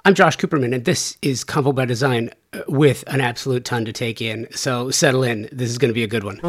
I'm Josh Cooperman, and this is Convo by Design with an absolute ton to take in. So settle in. This is going to be a good one.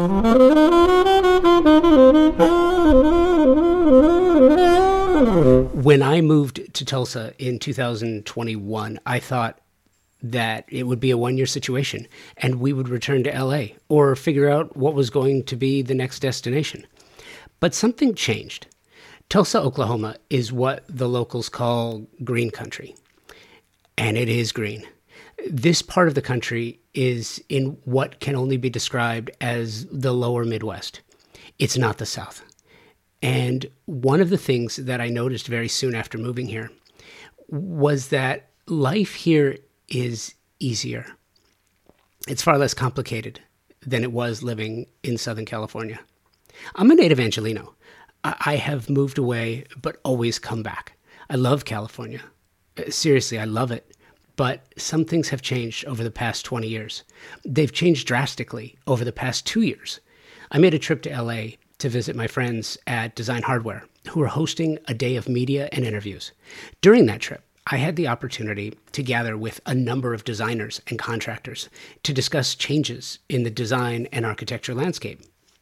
When I moved to Tulsa in 2021, I thought that it would be a one-year situation and we would return to LA or figure out what was going to be the next destination. But something changed. Tulsa, Oklahoma is what the locals call green country. And it is green. This part of the country is in what can only be described as the lower Midwest. It's not the South. And one of the things that I noticed very soon after moving here was that life here is easier. It's far less complicated than it was living in Southern California. I'm a native Angelino. I have moved away, but always come back. I love California. Seriously, I love it. But some things have changed over the past 20 years. They've changed drastically over the past 2 years. I made a trip to LA to visit my friends at Design Hardware, who are hosting a day of media and interviews. During that trip, I had the opportunity to gather with a number of designers and contractors to discuss changes in the design and architecture landscape.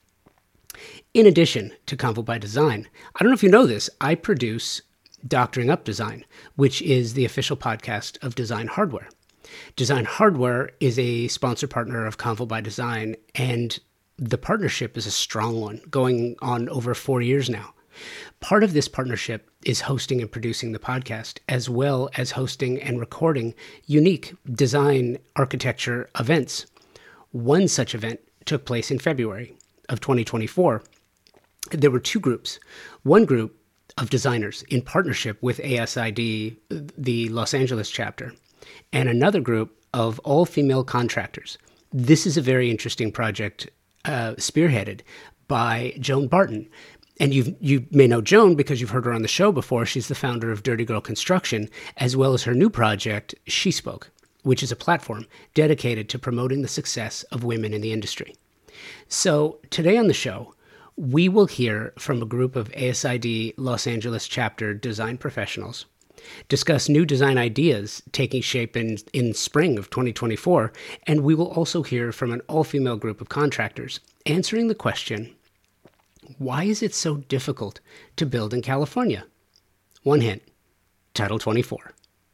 In addition to Convo by Design, I don't know if you know this, I produce Doctoring Up Design, which is the official podcast of Design Hardware. Design Hardware is a sponsor partner of Convo by Design, and the partnership is a strong one, going on over 4 years now. Part of this partnership is hosting and producing the podcast, as well as hosting and recording unique design architecture events. One such event took place in February of 2024. There were two groups. One group of designers in partnership with ASID, the Los Angeles chapter, and another group of all-female contractors. This is a very interesting project spearheaded by Joan Barton. And you may know Joan because you've heard her on the show before. She's the founder of Dirty Girl Construction, as well as her new project, She Spoke, which is a platform dedicated to promoting the success of women in the industry. So today on the show, we will hear from a group of ASID Los Angeles chapter design professionals, discuss new design ideas taking shape in spring of 2024, and we will also hear from an all-female group of contractors answering the question, why is it so difficult to build in California? One hint, Title 24.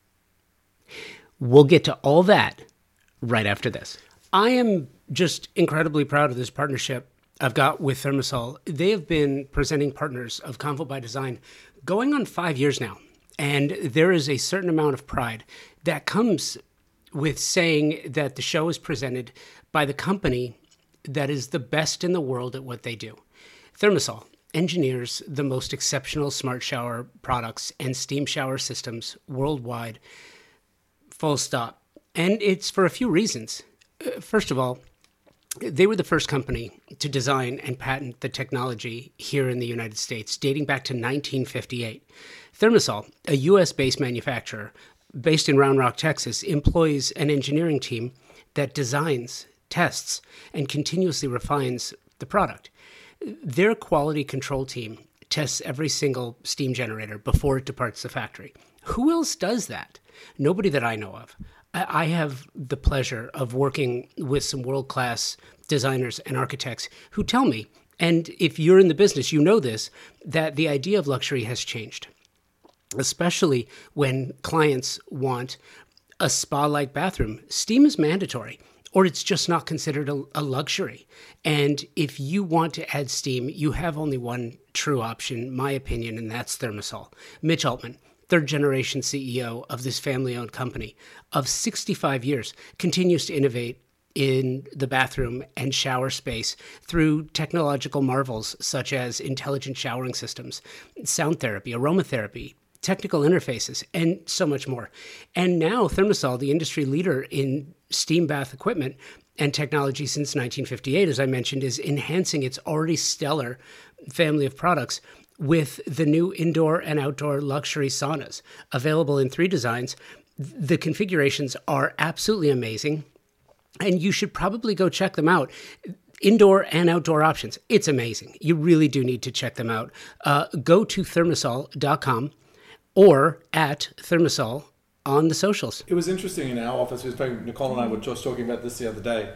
We'll get to all that right after this. I am just incredibly proud of this partnership I've got with ThermaSol. They have been presenting partners of Convo by Design going on 5 years now. And there is a certain amount of pride that comes with saying that the show is presented by the company that is the best in the world at what they do. ThermaSol engineers the most exceptional smart shower products and steam shower systems worldwide, full stop. And it's for a few reasons. First of all, they were the first company to design and patent the technology here in the United States, dating back to 1958. ThermaSol, a U.S.-based manufacturer based in Round Rock, Texas, employs an engineering team that designs, tests, and continuously refines the product. Their quality control team tests every single steam generator before it departs the factory. Who else does that? Nobody that I know of. I have the pleasure of working with some world-class designers and architects who tell me, and if you're in the business, you know this, that the idea of luxury has changed, especially when clients want a spa-like bathroom. Steam is mandatory, or it's just not considered a luxury. And if you want to add steam, you have only one true option, my opinion, and that's ThermaSol. Mitch Altman, third-generation CEO of this family-owned company of 65 years, continues to innovate in the bathroom and shower space through technological marvels such as intelligent showering systems, sound therapy, aromatherapy, technical interfaces, and so much more. And now ThermaSol, the industry leader in steam bath equipment and technology since 1958, as I mentioned, is enhancing its already stellar family of products with the new indoor and outdoor luxury saunas available in 3 designs. The configurations are absolutely amazing, and you should probably go check them out. Indoor and outdoor options. It's amazing. You really do need to check them out. Go to thermasol.com or at ThermaSol on the socials. It was interesting in our office. Nicole and I were just talking about this the other day.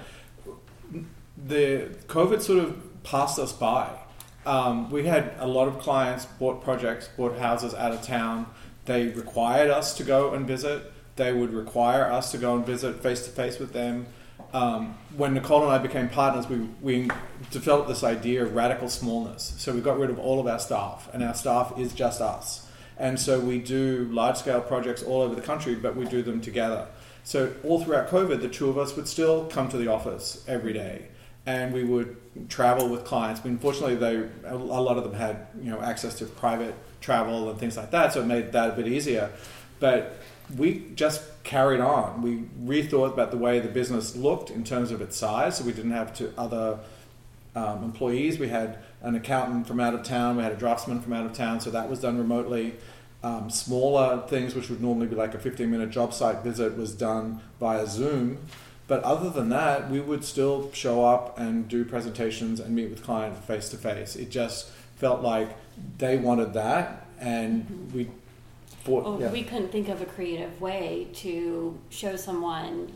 The COVID sort of passed us by. We had a lot of clients bought houses out of town. They required us to go and visit. They would require us to go and visit face-to-face with them. When Nicole and I became partners, we developed this idea of radical smallness. So we got rid of all of our staff, and our staff is just us. And so we do large-scale projects all over the country, but we do them together. So all throughout COVID, the two of us would still come to the office every day, and we would travel with clients. I mean, fortunately, a lot of them had access to private travel and things like that, so it made that a bit easier. But we just carried on. We rethought about the way the business looked in terms of its size, so we didn't have other employees. We had an accountant from out of town. We had a draftsman from out of town, so that was done remotely. Smaller things, which would normally be like a 15-minute job site visit, was done via Zoom. But other than that, we would still show up and do presentations and meet with clients face-to-face. It just felt like they wanted that, and we thought... We couldn't think of a creative way to show someone,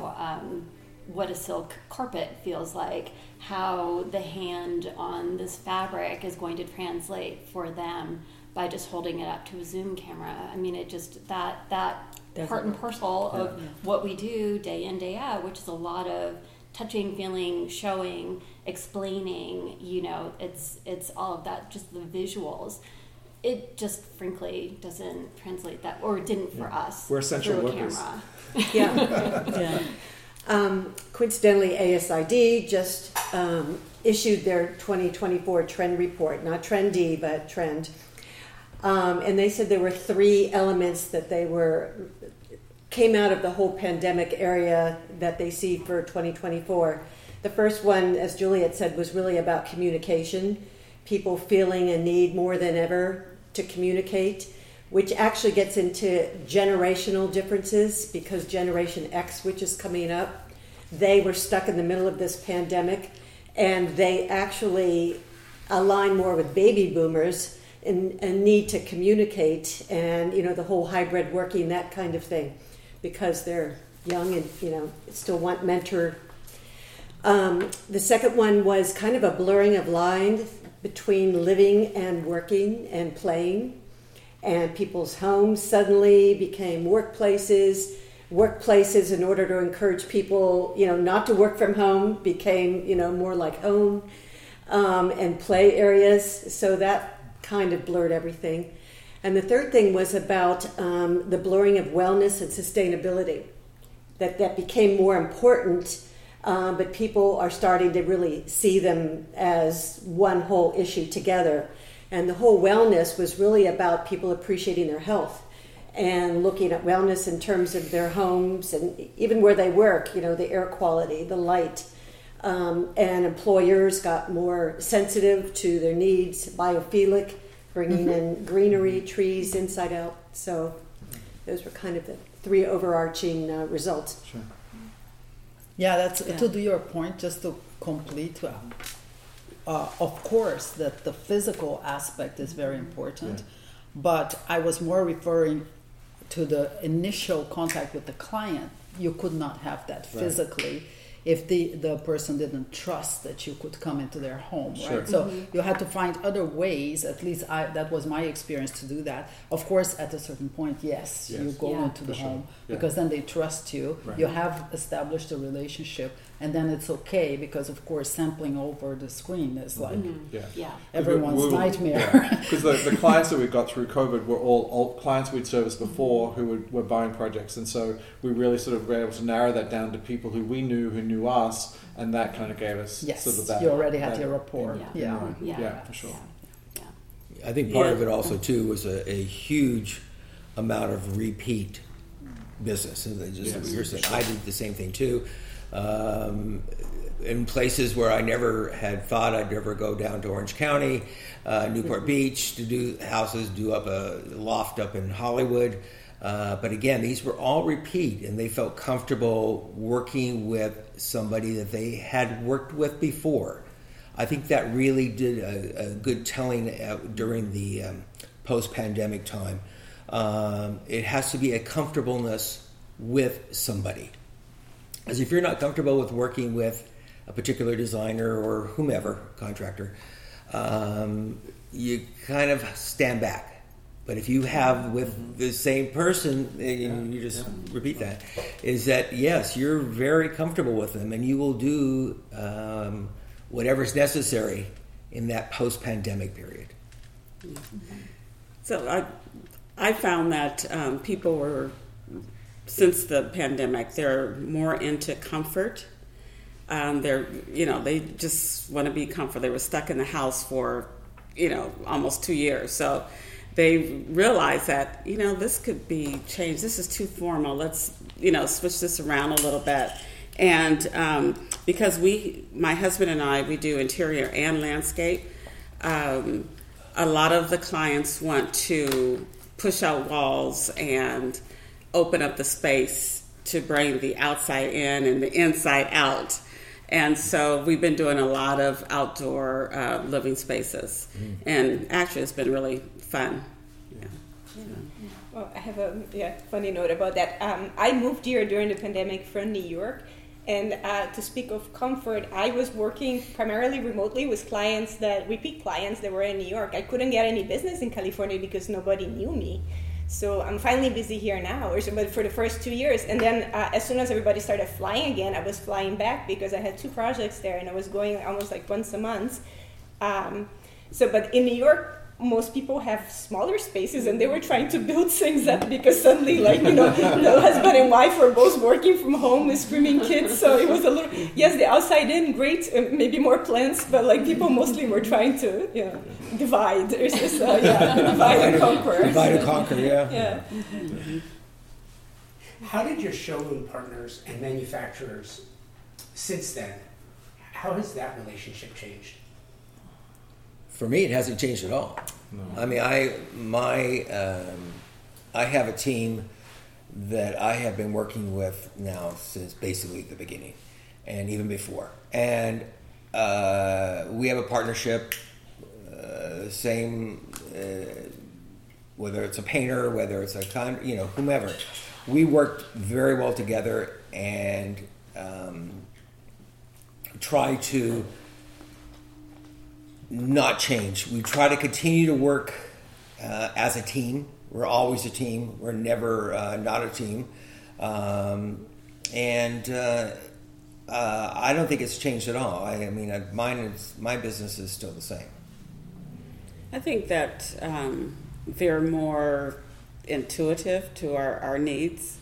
what a silk carpet feels like, how the hand on this fabric is going to translate for them by just holding it up to a Zoom camera. I mean, it just, that part and parcel of what we do day in, day out, which is a lot of touching, feeling, showing, explaining, it's all of that, just the visuals. It just frankly doesn't translate that, or didn't for us. We're essential through workers. A camera. Coincidentally, ASID just issued their 2024 trend report, not trendy, but trend. And they said there were 3 elements that came out of the whole pandemic area that they see for 2024. The first one, as Juliet said, was really about communication. People feeling a need more than ever to communicate, which actually gets into generational differences, because Generation X, which is coming up, they were stuck in the middle of this pandemic, and they actually align more with baby boomers in a need to communicate and, the whole hybrid working, that kind of thing, because they're young and, still want mentor. The second one was kind of a blurring of lines between living and working and playing, and people's homes suddenly became workplaces. Workplaces, in order to encourage people, not to work from home, became, more like home, and play areas. So that kind of blurred everything. And the third thing was about the blurring of wellness and sustainability. That became more important, but people are starting to really see them as one whole issue together. And the whole wellness was really about people appreciating their health and looking at wellness in terms of their homes and even where they work, the air quality, the light. And employers got more sensitive to their needs, biophilic, bringing in greenery, trees, inside out. So those were kind of the 3 overarching results. Sure. Yeah, that's to do your point, just to complete. Of course, that the physical aspect is very important, but I was more referring to the initial contact with the client. You could not have that physically if the person didn't trust that you could come into their home, right? So you had to find other ways, at least that was my experience, to do that. Of course, at a certain point, yes. You go into the home because then they trust you. Right. You have established a relationship, and then it's okay because, of course, sampling over the screen is like everyone's nightmare. Because the clients that we got through COVID were all clients we'd serviced before who were buying projects, and so we really sort of were able to narrow that down to people who we knew, who knew us, and that kind of gave us sort of that. You already had your rapport. Yeah, for sure. I think part of it also too was a huge amount of repeat business. And just what you're saying, I did the same thing too. In places where I never had thought I'd ever go down to Orange County, Newport Beach to do houses, do up a loft up in Hollywood. But again, these were all repeat, and they felt comfortable working with somebody that they had worked with before. I think that really did a good telling during the post-pandemic time. It has to be a comfortableness with somebody. As if you're not comfortable with working with a particular designer or whomever, contractor, you kind of stand back. But if you have with the same person, you just repeat that, is that, yes, you're very comfortable with them and you will do whatever's necessary in that post-pandemic period. So I found that people were, since the pandemic, they're more into comfort. They just want to be comfortable. They were stuck in the house for, almost 2 years. So they realized that, this could be changed. This is too formal. Let's, switch this around a little bit. And because my husband and I, we do interior and landscape, a lot of the clients want to push out walls and open up the space to bring the outside in and the inside out. And so we've been doing a lot of outdoor living spaces. And actually it's been really fun. Yeah. Well, I have a funny note about that. I moved here during the pandemic from New York. And to speak of comfort, I was working primarily remotely with repeat clients that were in New York. I couldn't get any business in California because nobody knew me. So I'm finally busy here now, but for the first 2 years. And then as soon as everybody started flying again, I was flying back because I had 2 projects there and I was going almost like once a month. But in New York, most people have smaller spaces and they were trying to build things up because suddenly the husband and wife were both working from home with screaming kids. So it was a little, yes, the outside in, great, maybe more plants, but people mostly were trying to divide. There's this, divide and conquer. Divide and conquer, yeah. Yeah. How did your showroom partners and manufacturers since then, how has that relationship changed? For me, it hasn't changed at all. No. I mean, I have a team that I have been working with now since basically the beginning, and even before. And we have a partnership, whether it's a painter, whether it's a whomever. We worked very well together and try to not change. We try to continue to work as a team. We're always a team. We're never not a team. I don't think it's changed at all. My business is still the same. I think that they're more intuitive to our needs.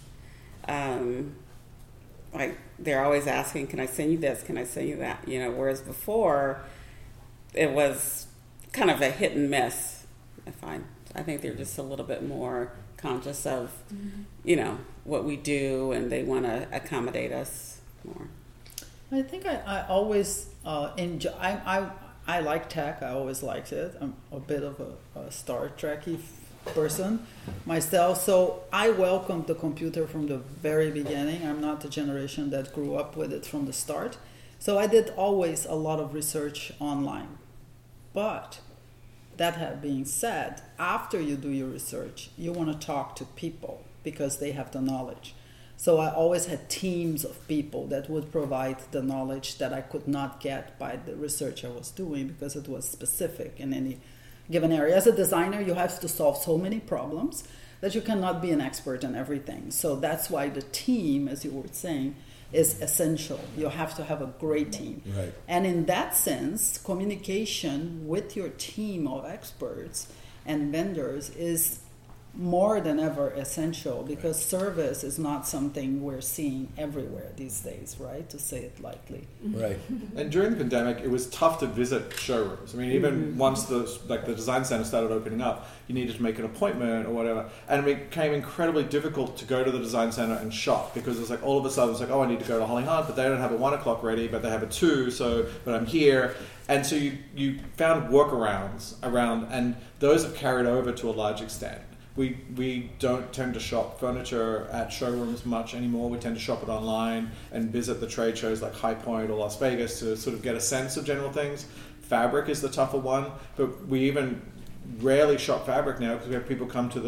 They're always asking, can I send you this? Can I send you that? Whereas before, it was kind of a hit and miss, I find. I think they're just a little bit more conscious of, what we do, and they want to accommodate us more. I think I always enjoy. I like tech. I always liked it. I'm a bit of a Star Trek-y person myself, so I welcomed the computer from the very beginning. I'm not the generation that grew up with it from the start. So I did always a lot of research online. But that being said, after you do your research, you want to talk to people because they have the knowledge. So I always had teams of people that would provide the knowledge that I could not get by the research I was doing because it was specific in any given area. As a designer, you have to solve so many problems that you cannot be an expert in everything. So that's why the team, as you were saying, is essential. You have to have a great team. Right. And in that sense, communication with your team of experts and vendors is more than ever essential because service is not something we're seeing everywhere these days, right? To say it lightly. Right. And during the pandemic, it was tough to visit showrooms. I mean, even once the design center started opening up, you needed to make an appointment or whatever. And it became incredibly difficult to go to the design center and shop because it's all of a sudden it's I need to go to Holly Hunt, but they don't have a 1 o'clock ready, but they have a 2, but I'm here. And so you found workarounds around, and those have carried over to a large extent. We don't tend to shop furniture at showrooms much anymore. We tend to shop it online and visit the trade shows like High Point or Las Vegas to sort of get a sense of general things. Fabric is the tougher one, but we even rarely shop fabric now because we have people come to the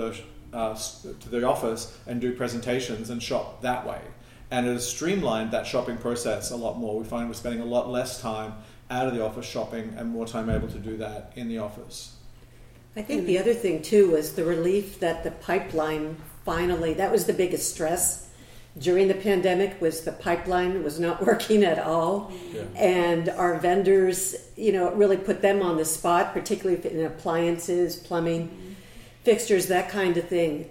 to the office and do presentations and shop that way. And it has streamlined that shopping process a lot more. We find we're spending a lot less time out of the office shopping and more time able to do that in the office. I think the other thing too was the relief that the pipeline finally, that was the biggest stress during the pandemic, was the pipeline was not working at all. Yeah. And our vendors, you know, it really put them on the spot, particularly in appliances, plumbing, fixtures, that kind of thing.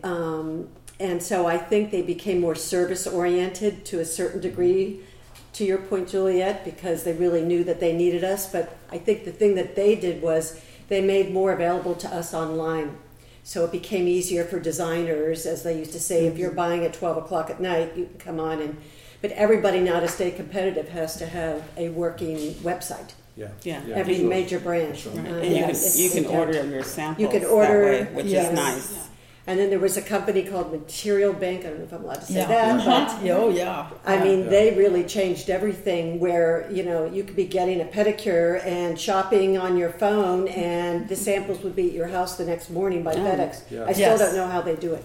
And so I think they became more service oriented to a certain degree, to your point, Juliet, because they really knew that they needed us. But I think the thing that they did was they made more available to us online. So it became easier for designers, as they used to say, if you're buying at 12 o'clock at night, you can come on. But everybody now, to stay competitive, has to have a working website. Yeah. Every sure. major brand. Sure. And you can order your samples. You can order, that way, which yes. is nice. And then there was a company called Material Bank. I don't know if I'm allowed to say Yeah. that, but Oh, yeah. I mean, they really changed everything where, you know, you could be getting a pedicure and shopping on your phone and the samples would be at your house the next morning by FedEx. Yeah. I still Yes. don't know how they do it.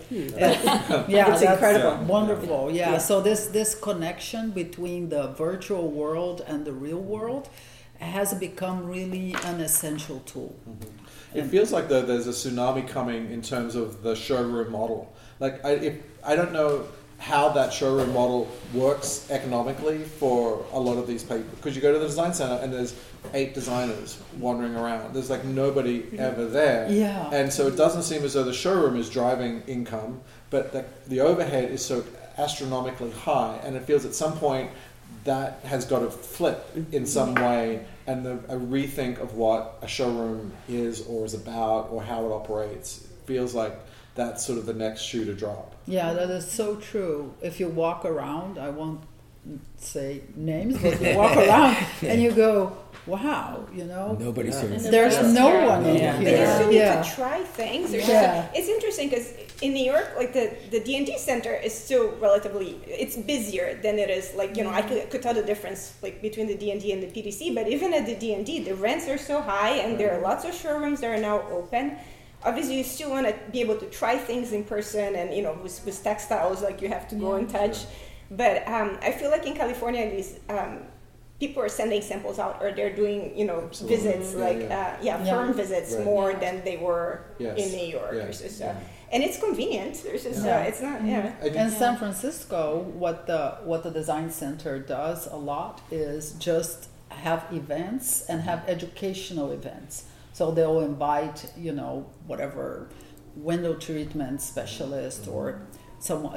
But Yeah, it's that's incredible. wonderful. Yeah. So this connection between the virtual world and the real world has become really an essential tool. It feels like there's a tsunami coming in terms of the showroom model. Like, I don't know how that showroom model works economically for a lot of these people. Because you go to the design center and there's 8 designers wandering around. There's like nobody ever there. Yeah. And so it doesn't seem as though the showroom is driving income, but the overhead is so astronomically high. And it feels at some point that has got to flip in some way, and a rethink of what a showroom is or is about or how it operates. It feels like that's sort of the next shoe to drop. Yeah, that is so true. If you walk around, I won't say names, but you walk around and you go, wow, you know, Nobody's here. there's no one in Yeah. But you still need here. to try things. Yeah. It's interesting because in New York, like the D&D center is still relatively, it's busier than it is. Like, you know, I could tell the difference like between the D&D and the PDC, but even at the D&D, the rents are so high and there are lots of showrooms that are now open. Obviously, you still want to be able to try things in person, and, you know, with textiles, like you have to go and touch. But I feel like in California, these people are sending samples out, or they're doing, you know, Absolutely. visits, firm visits Right. more than they were Yes. in New York. Yeah. There's just, and it's convenient. There's just, it's not, In San Francisco, what the design center does a lot is just have events and have educational events. So they'll invite, you know, whatever window treatment specialist or a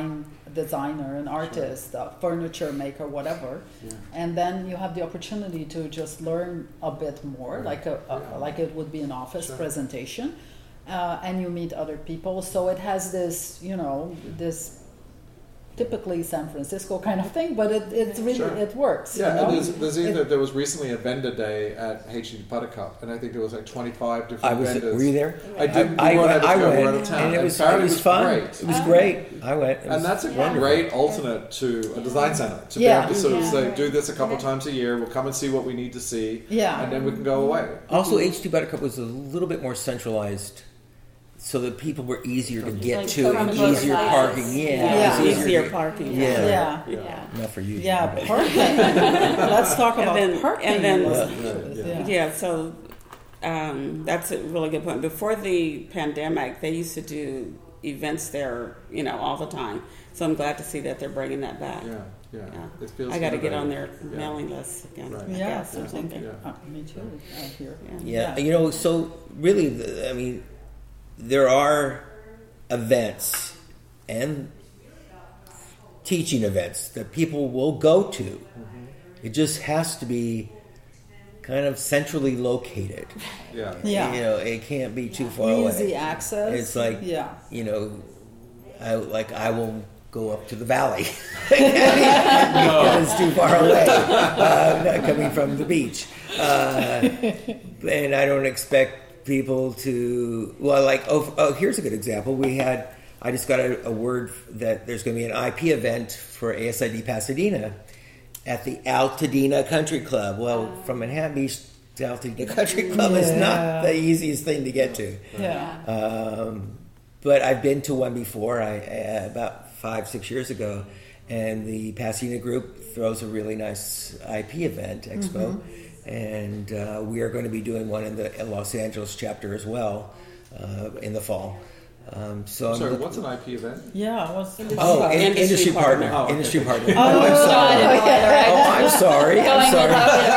designer, an artist, a furniture maker, whatever, and then you have the opportunity to just learn a bit more, like it would be an office presentation, and you meet other people. So it has this, you know, this typically San Francisco kind of thing, but it really it works. Yeah, you know? and there was recently a vendor day at HT Buttercup, and I think there was like 25 different vendors. Were you there? I didn't. I weren't able to go, we were out of went, town. and it was Farragut fun. Great. It was great. I went. And that's a great alternate to a design center to Yeah. be able to sort of say, do this a couple times a year. We'll come and see what we need to see, and then we can go away. Also, HT Buttercup was a little bit more centralized, so that people were easier to get Like to and from easier both parking. sides. Yeah, it was Easier to- parking. Yeah. Yeah. Not for you. Yeah, but- parking. Let's talk about then- parking. and then- Yeah. Yeah, so that's a really good point. Before the pandemic, they used to do events there, you know, all the time. So I'm glad to see that they're bringing that back. Yeah. Yeah. It feels I got to get on innovative. their mailing list again, Right. I Yeah, guess, or something. Yeah. Me too. Here. Yeah, you know, so really, I mean, there are events and teaching events that people will go to. It just has to be kind of centrally located. Yeah. Yeah. You know, it can't be too far Easy away. access. It's like, yeah. you know, I will go up to the valley. It's too far away, not coming from the beach. And I don't expect people to, well, like, here's a good example. I just got a word that there's going to be an IP event for ASID Pasadena at the Altadena Country Club. Well, from Manhattan Beach to Altadena Country Club is not the easiest thing to get to. Yeah. but I've been to one before. About 5-6 years ago, and the Pasadena group throws a really nice IP event, Expo, and we are going to be doing one in the Los Angeles chapter as well in the fall. Sorry, what's an IP event? Yeah, what's industry partner. Oh, okay. Industry partner. Oh, I'm sorry. I'm sorry.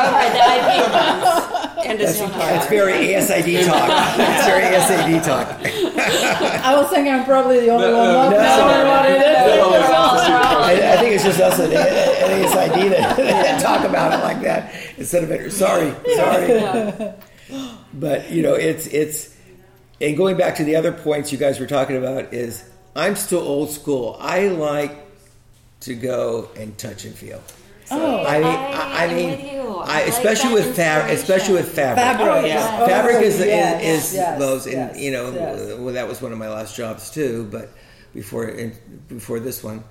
Industry It's very ASID talk. It's very ASID talk. I was thinking I'm probably the only one not knowing what it is. I think it's just us at ASID that talk about it like that instead of it. Sorry. But it's. And going back to the other points you guys were talking about is I'm still old school. I like to go and touch and feel. Especially with fabric. Fabric is those. Well, that was one of my last jobs too. But before this one,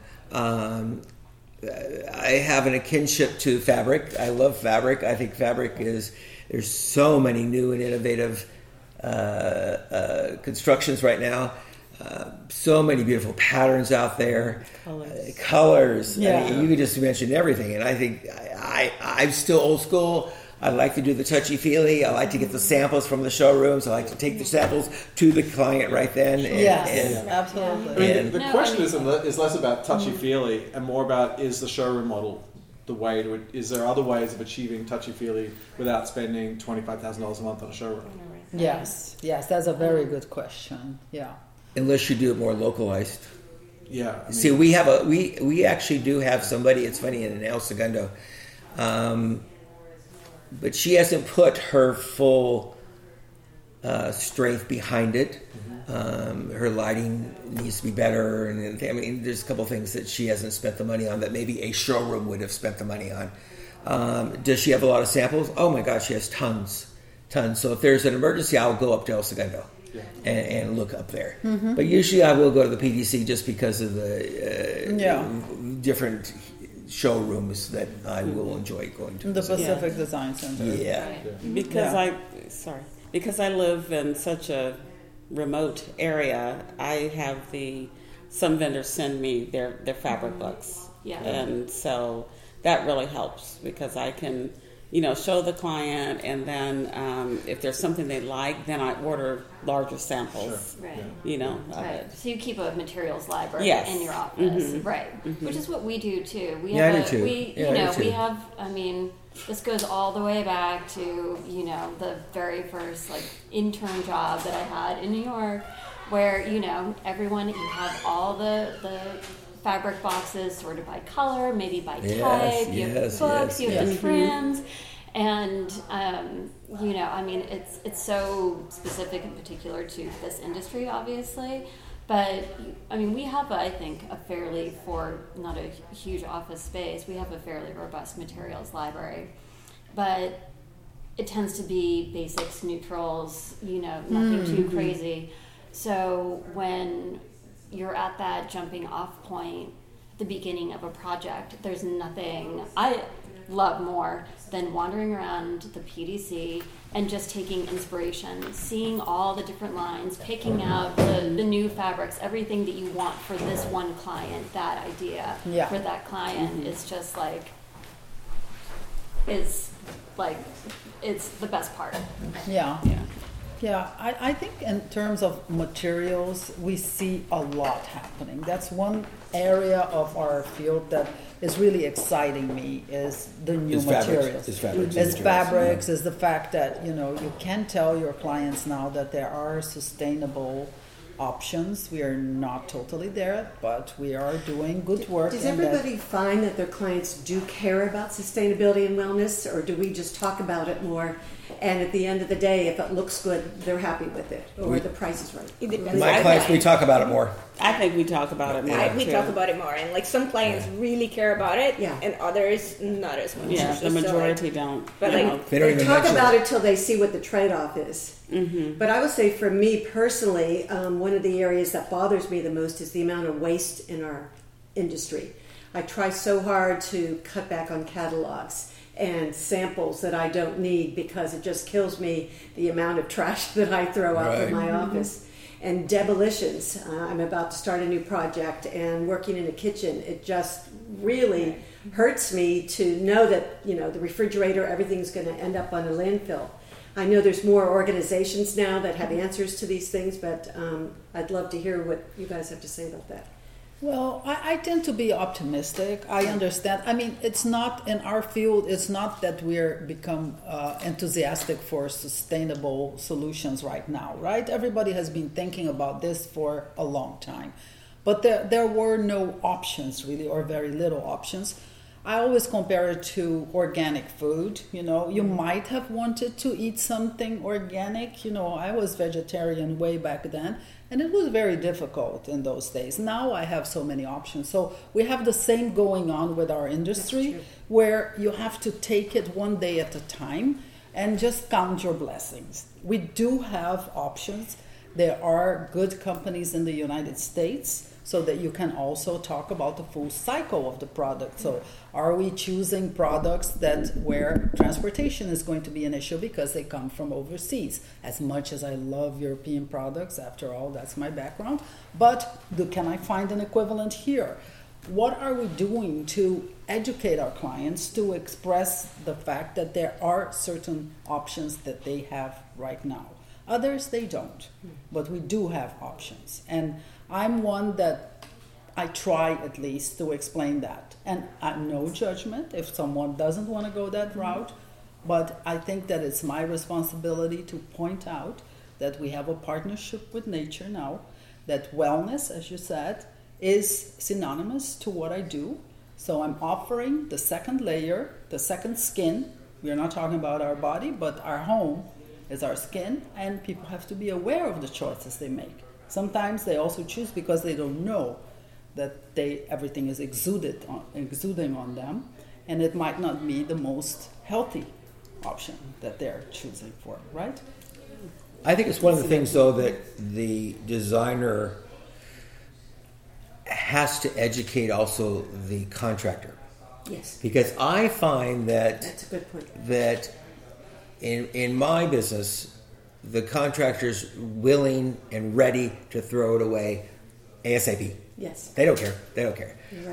I have a kinship to fabric. I love fabric. I think fabric there's so many new and innovative constructions right now. So many beautiful patterns out there. Colors. Yeah. I mean, you could just mention everything. And I think I'm still old school. I like to do the touchy-feely. I like to get the samples from the showrooms. I like to take the samples to the client right then. Absolutely. I mean, the question is less about touchy-feely and more about, is the showroom model the way to it? Is there other ways of achieving touchy-feely without spending $25,000 a month on a showroom? Yes, that's a very good question. Yeah. Unless you do it more localized. Yeah. I mean, See, we actually do have somebody. It's funny, in El Segundo, but she hasn't put her full strength behind it. Her lighting needs to be better, and I mean, there's a couple things that she hasn't spent the money on that maybe a showroom would have spent the money on. Does she have a lot of samples? Oh my God, she has tons. So if there's an emergency, I'll go up to El Segundo and look up there. But usually I will go to the PDC just because of the different showrooms that I will enjoy going to. The Pacific Design Center. Because I live in such a remote area, I have some vendors send me their fabric books. Yeah. And so that really helps because I can show the client, and then if there's something they like, then I order larger samples. Sure. Right. Of it. So you keep a materials library in your office, right? Which is what we do too. We have I do too. we have. I mean, this goes all the way back to the very first intern job that I had in New York, where you have all the fabric boxes sorted by color, maybe by type. You have the books, you have the trims, and it's so specific and particular to this industry, obviously. But we have, I think, for not a huge office space, we have a fairly robust materials library, but it tends to be basics, neutrals, nothing too crazy. So when you're at that jumping off point at the beginning of a project, there's nothing I love more than wandering around the PDC and just taking inspiration, seeing all the different lines, picking out the new fabrics, everything that you want for this one client, that idea for that client is just it's the best part. Yeah, I think in terms of materials, we see a lot happening. That's one area of our field that is really exciting me is the new materials. It's fabrics, is the fact that, you can tell your clients now that there are sustainable options. We are not totally there, but we are doing good work. Does everybody find that their clients do care about sustainability and wellness, or do we just talk about it more? And at the end of the day, if it looks good, they're happy with it, or the price is right. It depends. My clients, we talk about it more. I think we talk about it more. We talk about it more, and some clients really care about it, and others not as much. Yeah, the majority don't. But they talk about it till they see what the trade-off is. But I would say, for me personally, one of the areas that bothers me the most is the amount of waste in our industry. I try so hard to cut back on catalogs and samples that I don't need because it just kills me the amount of trash that I throw out of my office. And demolitions. I'm about to start a new project, and working in a kitchen, it just really hurts me to know that, the refrigerator, everything's going to end up on a landfill. I know there's more organizations now that have answers to these things, but I'd love to hear what you guys have to say about that. Well, I tend to be optimistic. I understand. I mean, it's not in our field, it's not that we're become enthusiastic for sustainable solutions right now, right? Everybody has been thinking about this for a long time. But there were no options really, or very little options. I always compare it to organic food. You might have wanted to eat something organic. I was vegetarian way back then, and it was very difficult in those days. Now I have so many options. So we have the same going on with our industry, where you have to take it one day at a time and just count your blessings. We do have options. There are good companies in the United States, so that you can also talk about the full cycle of the product. So are we choosing products where transportation is going to be an issue because they come from overseas? As much as I love European products, after all, that's my background, but can I find an equivalent here? What are we doing to educate our clients to express the fact that there are certain options that they have right now? Others, they don't, but we do have options. And I'm one that I try at least to explain that. And no judgment if someone doesn't want to go that route, but I think that it's my responsibility to point out that we have a partnership with nature now, that wellness, as you said, is synonymous to what I do. So I'm offering the second layer, the second skin. We're not talking about our body, but our home is our skin, and people have to be aware of the choices they make. Sometimes they also choose because they don't know that everything is exuding on them, and it might not be the most healthy option that they're choosing for, right? I think it's one of the things, though, that the designer has to educate also the contractor. Yes. Because I find that's a good point. that in my business, the contractor's willing and ready to throw it away ASAP. Yes. They don't care. Right.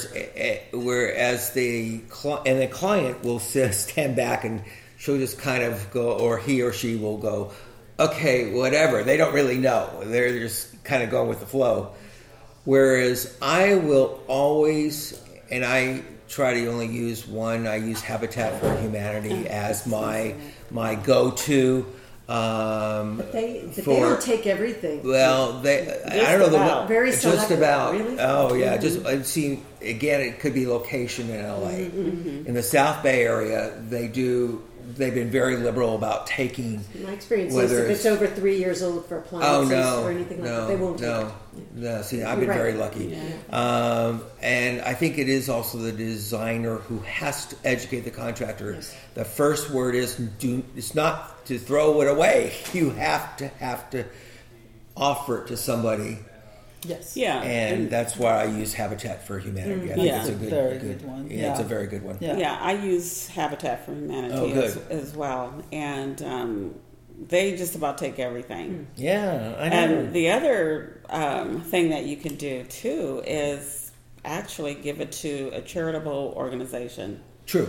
Whereas the client will stand back and she'll just kind of go, or he or she will go, okay, whatever. They don't really know. They're just kind of going with the flow. Whereas I will always, and I try to only use one. I use Habitat for Humanity as my go-to. But they don't take everything. Well, I don't know. Very selective. Just about. Really? Oh yeah. Just see again. It could be location in LA. Mm-hmm. In the South Bay area, they've been very liberal about taking. My experience is if it's over 3 years old for appliances or anything like that, they won't take it. No. See, I've been very lucky. Yeah. And I think it is also the designer who has to educate the contractor. Yes. The first word is it's not to throw it away. You have to offer it to somebody. Yes. Yeah. And that's why I use Habitat for Humanity. I think it's a very good one. Yeah, it's a very good one. Yeah, I use Habitat for Humanity as well. And they just about take everything. Yeah, I know. And the other thing that you can do, too, is actually give it to a charitable organization. True.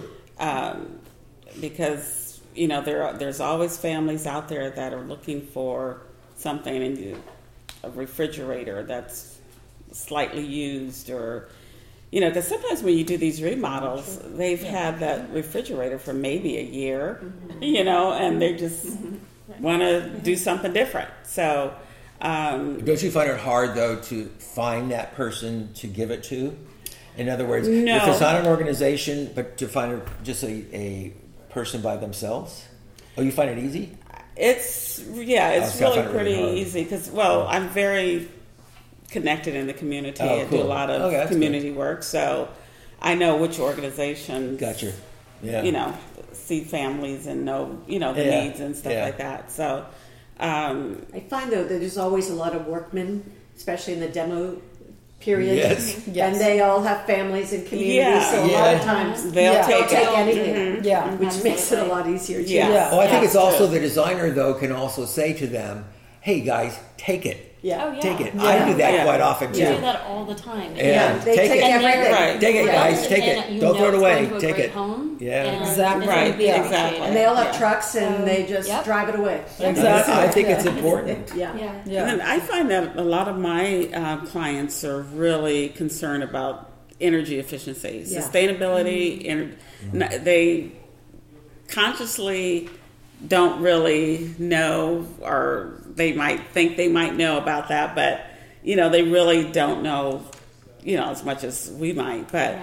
Because, there's always families out there that are looking for something, and a refrigerator that's slightly used, or because sometimes when you do these remodels, they've had that refrigerator for maybe a year, and they just want to do something different. So don't you find it hard though to find that person to give it to? In other words, no. If it's not an organization, but to find just a person by themselves? Oh, you find it easy? It's really pretty easy because, I'm very connected in the community. Oh, cool. I do a lot of community work, so I know which organizations. Gotcha. Yeah. See families and know the needs and stuff like that. So I find though that there's always a lot of workmen, especially in the demo period, and they all have families and communities. So a lot of times they'll take anything, which makes it a lot easier. Too. Well, I think it's also the designer though can also say to them, "Hey guys, take it." Yeah. Oh, yeah. Take it. I do that Yeah. quite often too. We do that all the time. Yeah, They take take it. everything. Right. Take it, Thrilled, guys. Take and it. you Don't know throw it it's away. going to a Take great it. Home, Yeah. and Exactly. it's going to be Right. appreciated. Exactly. And they all have Yeah. trucks and they just Yep. drive it away. Exactly. I think it's important. Yeah. Yeah. Yeah. And I find that a lot of my clients are really concerned about energy efficiency, Yeah. sustainability, and they consciously don't really know, or they might think they might know about that, but they really don't know, as much as we might. But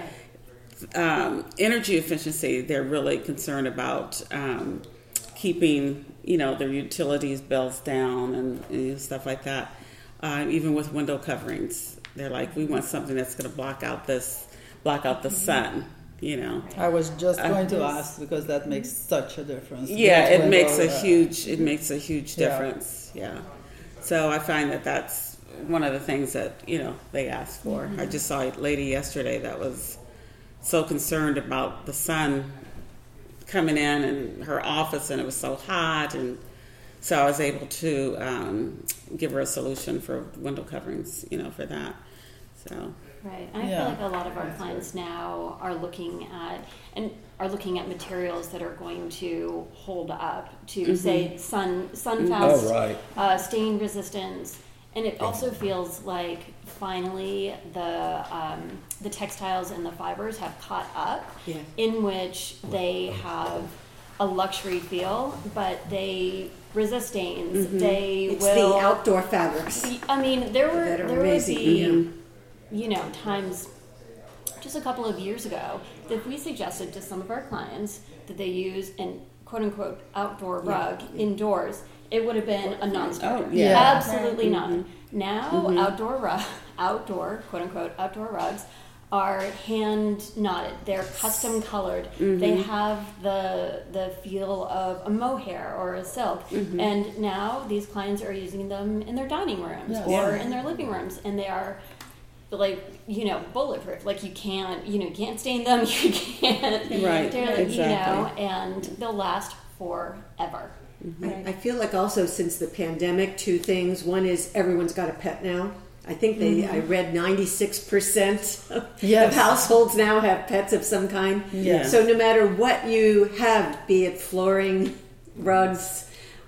energy efficiency, they're really concerned about keeping, their utilities bills down and stuff like that. Even with window coverings, they're like, we want something that's going to block out the sun. I was just going to ask because that makes such a difference. Yeah, Which it makes window, it makes a huge difference. Yeah. So I find that that's one of the things that they ask for. I just saw a lady yesterday that was so concerned about the sun coming in her office, and it was so hot, and so I was able to give her a solution for window coverings, for that. So. Right, and I feel like a lot of our clients now are looking at materials that are going to hold up to say sun fast, Oh, right. stain resistance, and it also feels like finally the textiles and the fibers have caught up, in which they have a luxury feel, but they resist stains. It's the outdoor fabrics. I mean, there That are would amazing. be, times just a couple of years ago that if we suggested to some of our clients that they use an quote-unquote outdoor rug indoors, it would have been a non-starter. Oh, yeah. Absolutely not. Now, outdoor quote-unquote outdoor rugs are hand knotted. They're custom colored. They have the feel of a mohair or a silk. And now these clients are using them in their dining rooms or in their living rooms, and they are bulletproof. Like you can't stain them. You can't. Right. Exactly. And they'll last forever. I feel like also since the pandemic, two things. One is everyone's got a pet now. I think I read 96% of households now have pets of some kind. Yeah. So no matter what you have, be it flooring, rugs,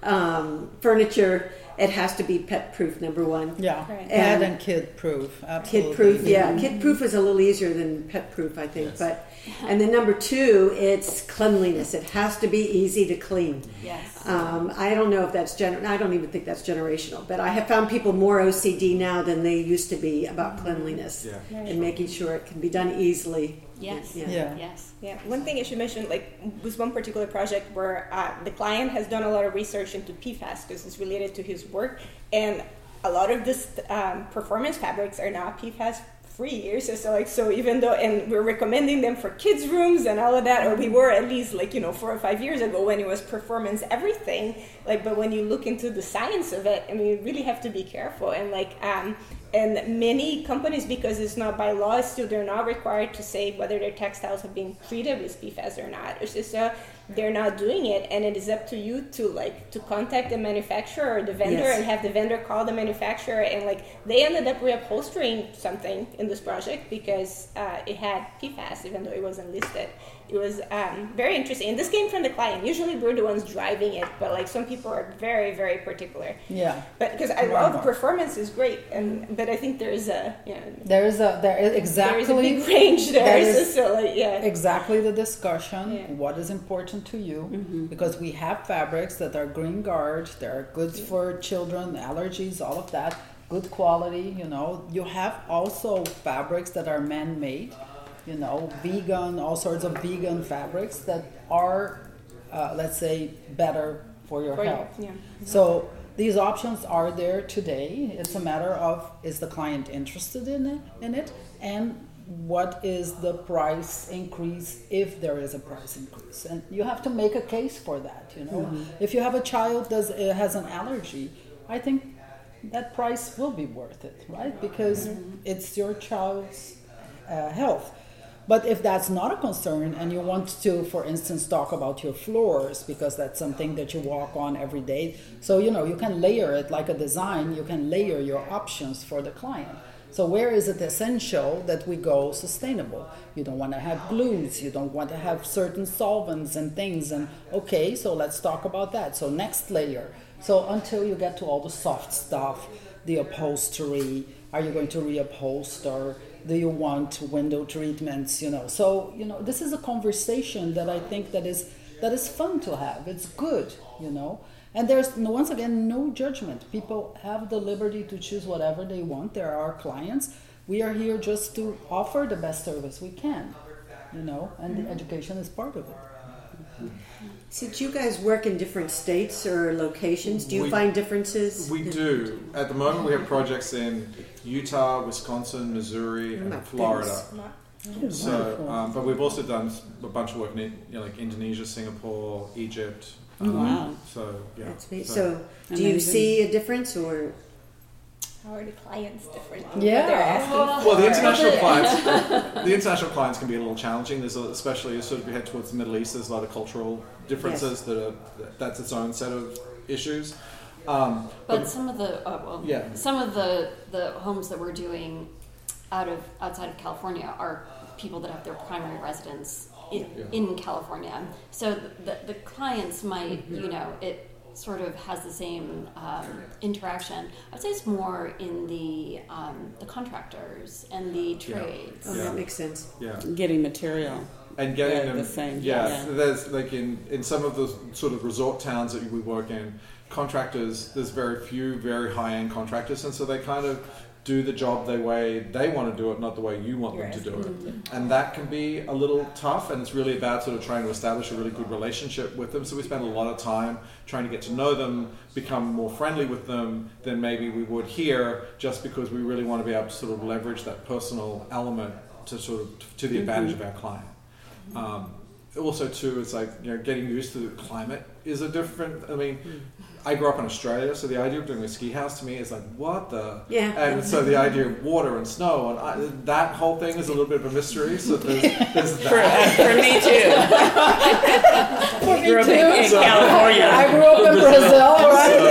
furniture, it has to be pet proof, number one. Yeah, Right. pet and kid proof, absolutely. Kid proof, yeah. Kid proof is a little easier than pet proof, I think. And then number two, it's cleanliness. It has to be easy to clean. Yes. I don't know if that's I don't even think that's generational, but I have found people more OCD now than they used to be about cleanliness and making sure it can be done easily. Yes. Yeah. Yes. Yeah, one thing I should mention, like with one particular project where the client has done a lot of research into PFAS because it's related to his work, and a lot of this performance fabrics are now PFAS free. So even though, and we're recommending them for kids' rooms and all of that, or we were at least 4 or 5 years ago when it was performance everything. But when you look into the science of it, I mean, you really have to be careful. And and many companies, because it's not by law, still they're not required to say whether their textiles have been treated with PFAS or not. It's just they're not doing it, and it is up to you to contact the manufacturer or the vendor and have the vendor call the manufacturer. And they ended up reupholstering something in this project because it had PFAS, even though it wasn't listed. It was very interesting, and this came from the client. Usually we're the ones driving it, but some people are very, very particular. Yeah. But because I love performance is great, but I think there is exactly there is a big range there. There is Exactly the discussion. What is important to you? Because we have fabrics that are green guard. They are good for children, allergies, all of that. Good quality. You have also fabrics that are man-made. Vegan, all sorts of vegan fabrics that are, let's say, better for your health. Yeah. So these options are there today. It's a matter of, is the client interested in it, and what is the price increase if there is a price increase. And you have to make a case for that. If you have a child that has an allergy, I think that price will be worth it, right? Because it's your child's health. But if that's not a concern and you want to, for instance, talk about your floors, because that's something that you walk on every day, so you can layer it like a design, you can layer your options for the client. So where is it essential that we go sustainable? You don't want to have glues, you don't want to have certain solvents and things, and okay, so let's talk about that. So next layer. So until you get to all the soft stuff, the upholstery, are you going to reupholster? Do you want window treatments? So this is a conversation that I think that is fun to have. It's good, And there's once again no judgment. People have the liberty to choose whatever they want. They're our clients. We are here just to offer the best service we can, and the education is part of it. So do you guys work in different states or locations? Do you find differences? We do. At the moment, we have projects in Utah, Wisconsin, Missouri, and Florida. So, but we've also done a bunch of work in like Indonesia, Singapore, Egypt. Wow. So yeah. That's neat. So do you see a difference, or How are the clients different? Yeah. What they're asking. Well, the international clients can be a little challenging. There's especially as sort of we head towards the Middle East. There's a lot of cultural differences that's its own set of issues. But some of the homes that we're doing outside of California are people that have their primary residence in California. So the clients might, it sort of has the same interaction. I'd say it's more in the contractors and the trades. Oh, that makes sense. Yeah. Getting material. And getting them the same. Yeah. There's like in some of the sort of resort towns that we work in, contractors, there's very few very high-end contractors, and so they kind of do the job the way they want to do it, not the way you want them to do it. And that can be a little tough, and it's really about sort of trying to establish a really good relationship with them. So we spend a lot of time trying to get to know them, become more friendly with them than maybe we would here, just because we really want to be able to sort of leverage that personal element to sort of to the advantage of our client. Also too, it's like, getting used to the climate is a different, I grew up in Australia, so the idea of doing a ski house to me is like, what the? Yeah. And so the idea of water and snow, and that whole thing is a little bit of a mystery, so there's that. For me too. For me grew up in too. California. I grew up in Brazil,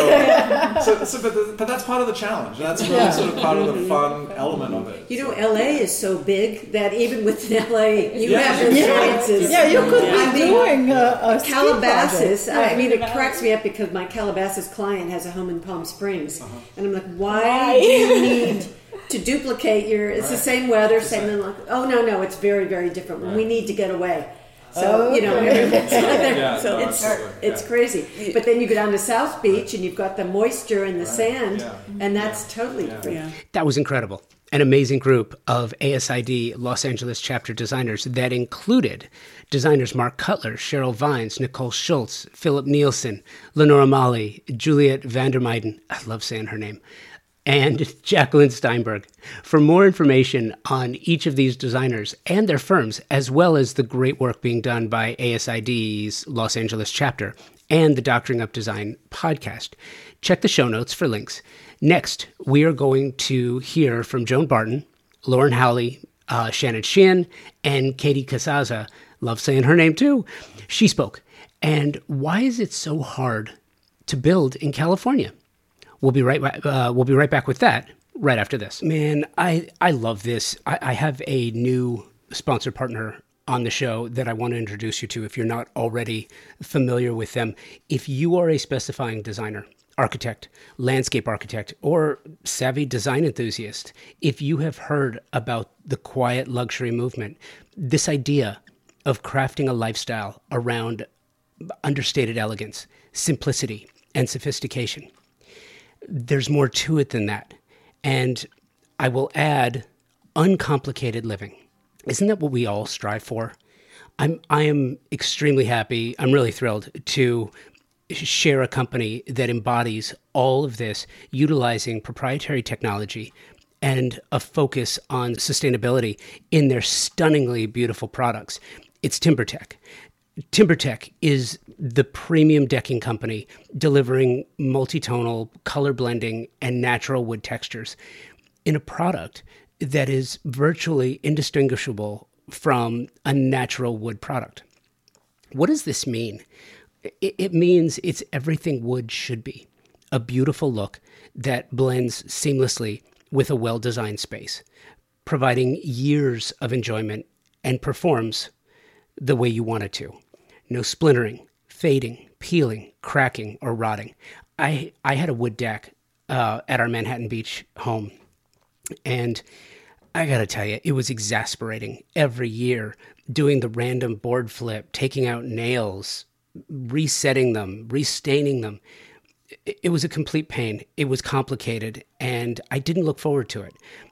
right? But that's part of the challenge. That's really sort of part of the fun element of it. LA is so big that even within LA, you have experiences. Yeah, you could be doing a Calabasas. It cracks me up because my Calabasas client has a home in Palm Springs, and I'm like, why do you need to duplicate your? It's the same weather, same. And like, oh no, it's very, very different. We need to get away. So it's crazy. But then you go down to South Beach and you've got the moisture and the sand, and that's totally different. That was incredible. An amazing group of ASID Los Angeles chapter designers that included designers Mark Cutler, Cheryl Vines, Nicole Schultz, Philip Nielsen, Lenora Malley, Juliet Vandermeiden, I love saying her name, and Jacqueline Steinberg. For more information on each of these designers and their firms, as well as the great work being done by ASID's Los Angeles chapter and the Doctoring Up Design podcast, check the show notes for links. Next, we are going to hear from Joan Barton, Lauren Howley, Shannon Sheehan, and Katie Casaza. Love saying her name too. She spoke. And why is it so hard to build in California? We'll be right back with that right after this. Man, I love this. I have a new sponsor partner on the show that I want to introduce you to if you're not already familiar with them. If you are a specifying designer, architect, landscape architect, or savvy design enthusiast, if you have heard about the quiet luxury movement, this idea of crafting a lifestyle around understated elegance, simplicity, and sophistication, there's more to it than that. And I will add uncomplicated living. Isn't that what we all strive for? I am extremely happy. I'm really thrilled to share a company that embodies all of this, utilizing proprietary technology and a focus on sustainability in their stunningly beautiful products. It's TimberTech. TimberTech is the premium decking company delivering multi-tonal, color blending, and natural wood textures in a product that is virtually indistinguishable from a natural wood product. What does this mean? It means it's everything wood should be. A beautiful look that blends seamlessly with a well-designed space, providing years of enjoyment and performs the way you want it to. No splintering, fading, peeling, cracking, or rotting. I had a wood deck at our Manhattan Beach home, and I gotta tell you, it was exasperating every year doing the random board flip, taking out nails, resetting them, restaining them. It was a complete pain. It was complicated, and I didn't look forward to it.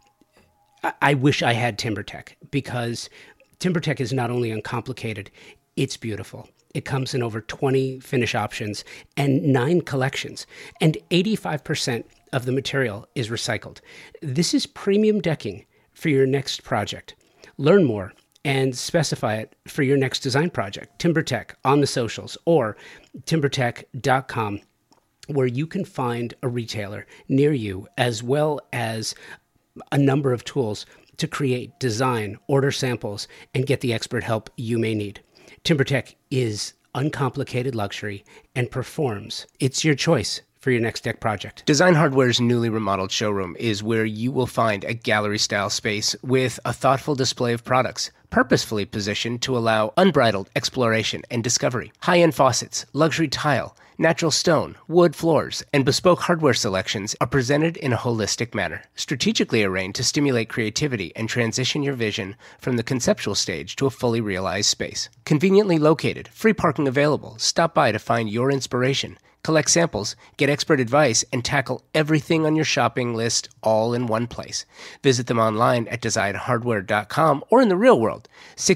I wish I had TimberTech, because TimberTech is not only uncomplicated, it's beautiful. It comes in over 20 finish options and 9 collections, and 85% of the material is recycled. This is premium decking for your next project. Learn more and specify it for your next design project. TimberTech on the socials or timbertech.com, where you can find a retailer near you, as well as a number of tools to create, design, order samples, and get the expert help you may need. TimberTech is uncomplicated luxury and performs. It's your choice for your next deck project. Design Hardware's newly remodeled showroom is where you will find a gallery-style space with a thoughtful display of products, purposefully positioned to allow unbridled exploration and discovery. High-end faucets, luxury tile, natural stone, wood floors, and bespoke hardware selections are presented in a holistic manner, strategically arranged to stimulate creativity and transition your vision from the conceptual stage to a fully realized space. Conveniently located, free parking available. Stop by to find your inspiration, collect samples, get expert advice, and tackle everything on your shopping list all in one place. Visit them online at designhardware.com or in the real world,